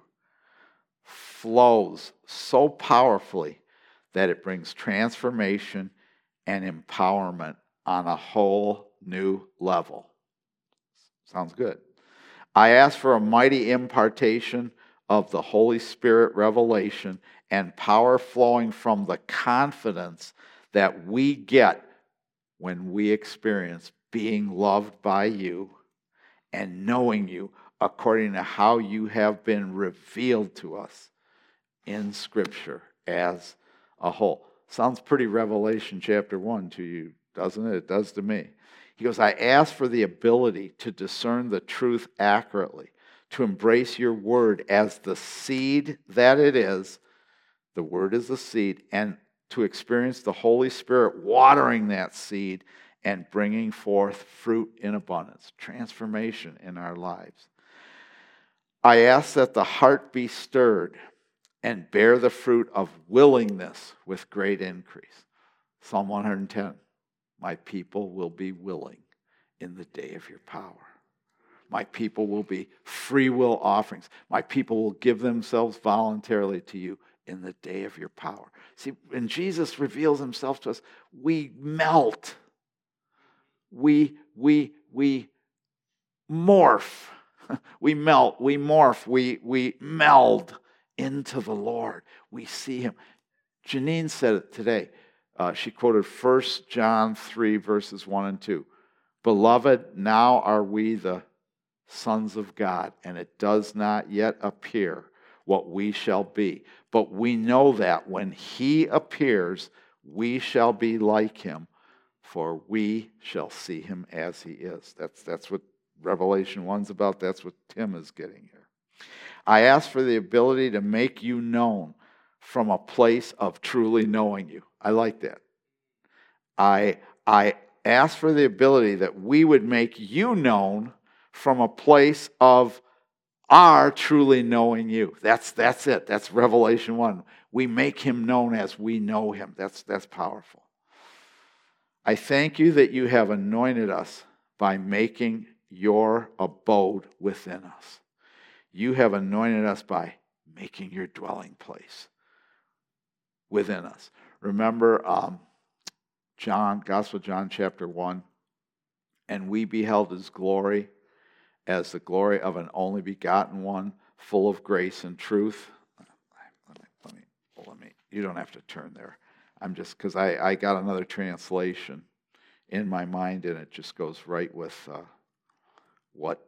flows so powerfully that it brings transformation and empowerment on a whole new level. Sounds good. I ask for a mighty impartation of the Holy Spirit revelation and power flowing from the confidence that we get when we experience being loved by you and knowing you according to how you have been revealed to us in Scripture as a whole. Sounds pretty Revelation chapter one to you, doesn't it? It does to me. He goes, I ask for the ability to discern the truth accurately, to embrace your word as the seed that it is. The word is the seed, and to experience the Holy Spirit watering that seed and bringing forth fruit in abundance, transformation in our lives. I ask that the heart be stirred and bear the fruit of willingness with great increase. Psalm one hundred ten, my people will be willing in the day of your power. My people will be free will offerings. My people will give themselves voluntarily to you in the day of your power. See, when Jesus reveals himself to us, we melt. We, we, we morph. We melt, we morph, we, we meld into the Lord. We see him. Janine said it today. Uh, she quoted First John three, verses one and two. Beloved, now are we the sons of God, and it does not yet appear what we shall be. But we know that when he appears, we shall be like him, for we shall see him as he is. That's, that's what Revelation one's about. That's what Tim is getting here. I ask for the ability to make you known from a place of truly knowing you. I like that. I, I ask for the ability that we would make you known from a place of our truly knowing you. That's, that's it. That's Revelation one. We make him known as we know him. That's, that's powerful. I thank you that you have anointed us by making your abode within us. You have anointed us by making your dwelling place within us. Remember um, John, Gospel of John chapter one, and we beheld his glory as the glory of an only begotten one, full of grace and truth. Let me, let me, let me, you don't have to turn there. I'm just, because I, I got another translation in my mind, and it just goes right with uh, what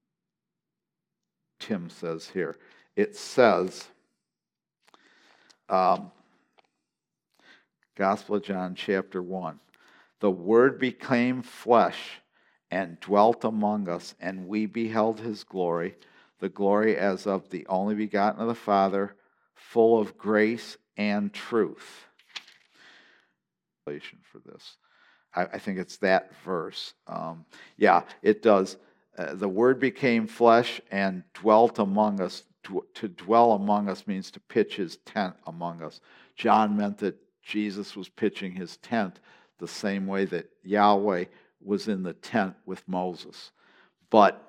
Tim says here. It says, um, Gospel of John chapter one, the Word became flesh and dwelt among us, and we beheld his glory, the glory as of the only begotten of the Father, full of grace and truth. For this, I, I think it's that verse. Um, yeah, it does. Uh, the Word became flesh and dwelt among us. To, to dwell among us means to pitch his tent among us. John meant that Jesus was pitching his tent the same way that Yahweh was in the tent with Moses. But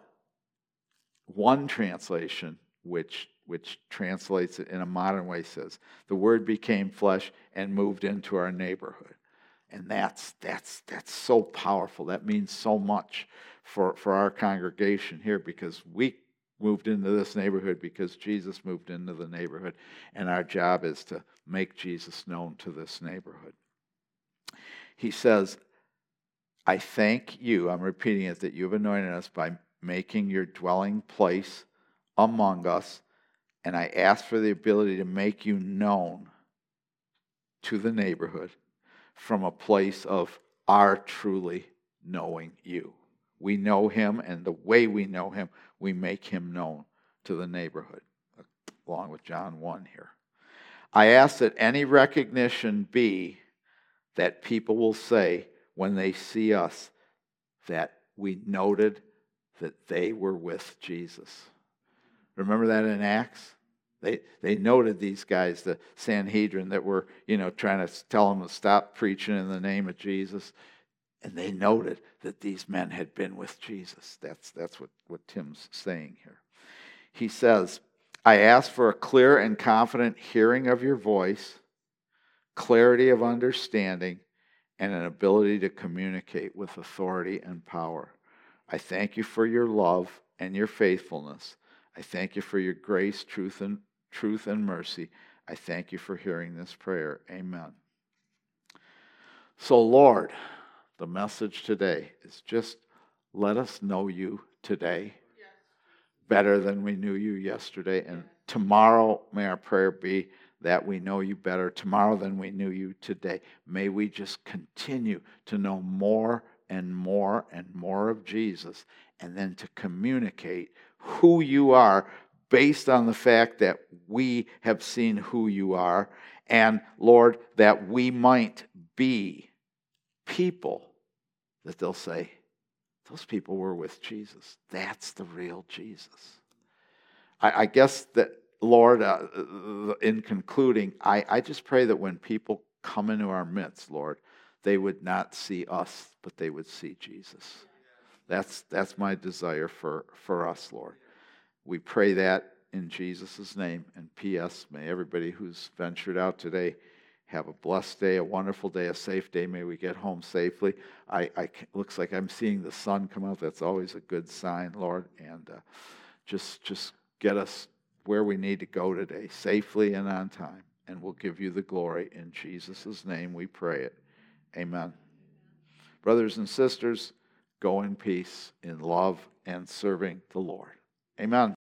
one translation, which which translates it in a modern way, says, the Word became flesh and moved into our neighborhood. And that's that's that's so powerful. That means so much for, for our congregation here, because we moved into this neighborhood because Jesus moved into the neighborhood, and our job is to make Jesus known to this neighborhood. He says, I thank you, I'm repeating it, that you have anointed us by making your dwelling place among us, and I ask for the ability to make you known to the neighborhood from a place of our truly knowing you. We know him, and the way we know him, we make him known to the neighborhood, along with John one here. I ask that any recognition be that people will say when they see us that we noted that they were with Jesus. Remember that in Acts? They they noted these guys, the Sanhedrin, that were, you know, trying to tell them to stop preaching in the name of Jesus. And they noted that these men had been with Jesus. That's, that's what, what Tim's saying here. He says, I ask for a clear and confident hearing of your voice, clarity of understanding, and an ability to communicate with authority and power. I thank you for your love and your faithfulness. I thank you for your grace, truth, and truth and mercy. I thank you for hearing this prayer. Amen. So, Lord, the message today is just let us know you today better than we knew you yesterday. And tomorrow, may our prayer be that we know you better tomorrow than we knew you today. May we just continue to know more and more and more of Jesus, and then to communicate who you are based on the fact that we have seen who you are, and Lord, that we might be people that they'll say, those people were with Jesus. That's the real Jesus. I, I guess that, Lord, uh, in concluding, I, I just pray that when people come into our midst, Lord, they would not see us, but they would see Jesus. That's that's my desire for, for us, Lord. We pray that in Jesus' name. And P S May everybody who's ventured out today have a blessed day, a wonderful day, a safe day. May we get home safely. I, I looks like I'm seeing the sun come out. That's always a good sign, Lord. And uh, just just get us where we need to go today, safely and on time. And we'll give you the glory. In Jesus' name we pray it. Amen. Brothers and sisters, go in peace, in love, and serving the Lord. Amen.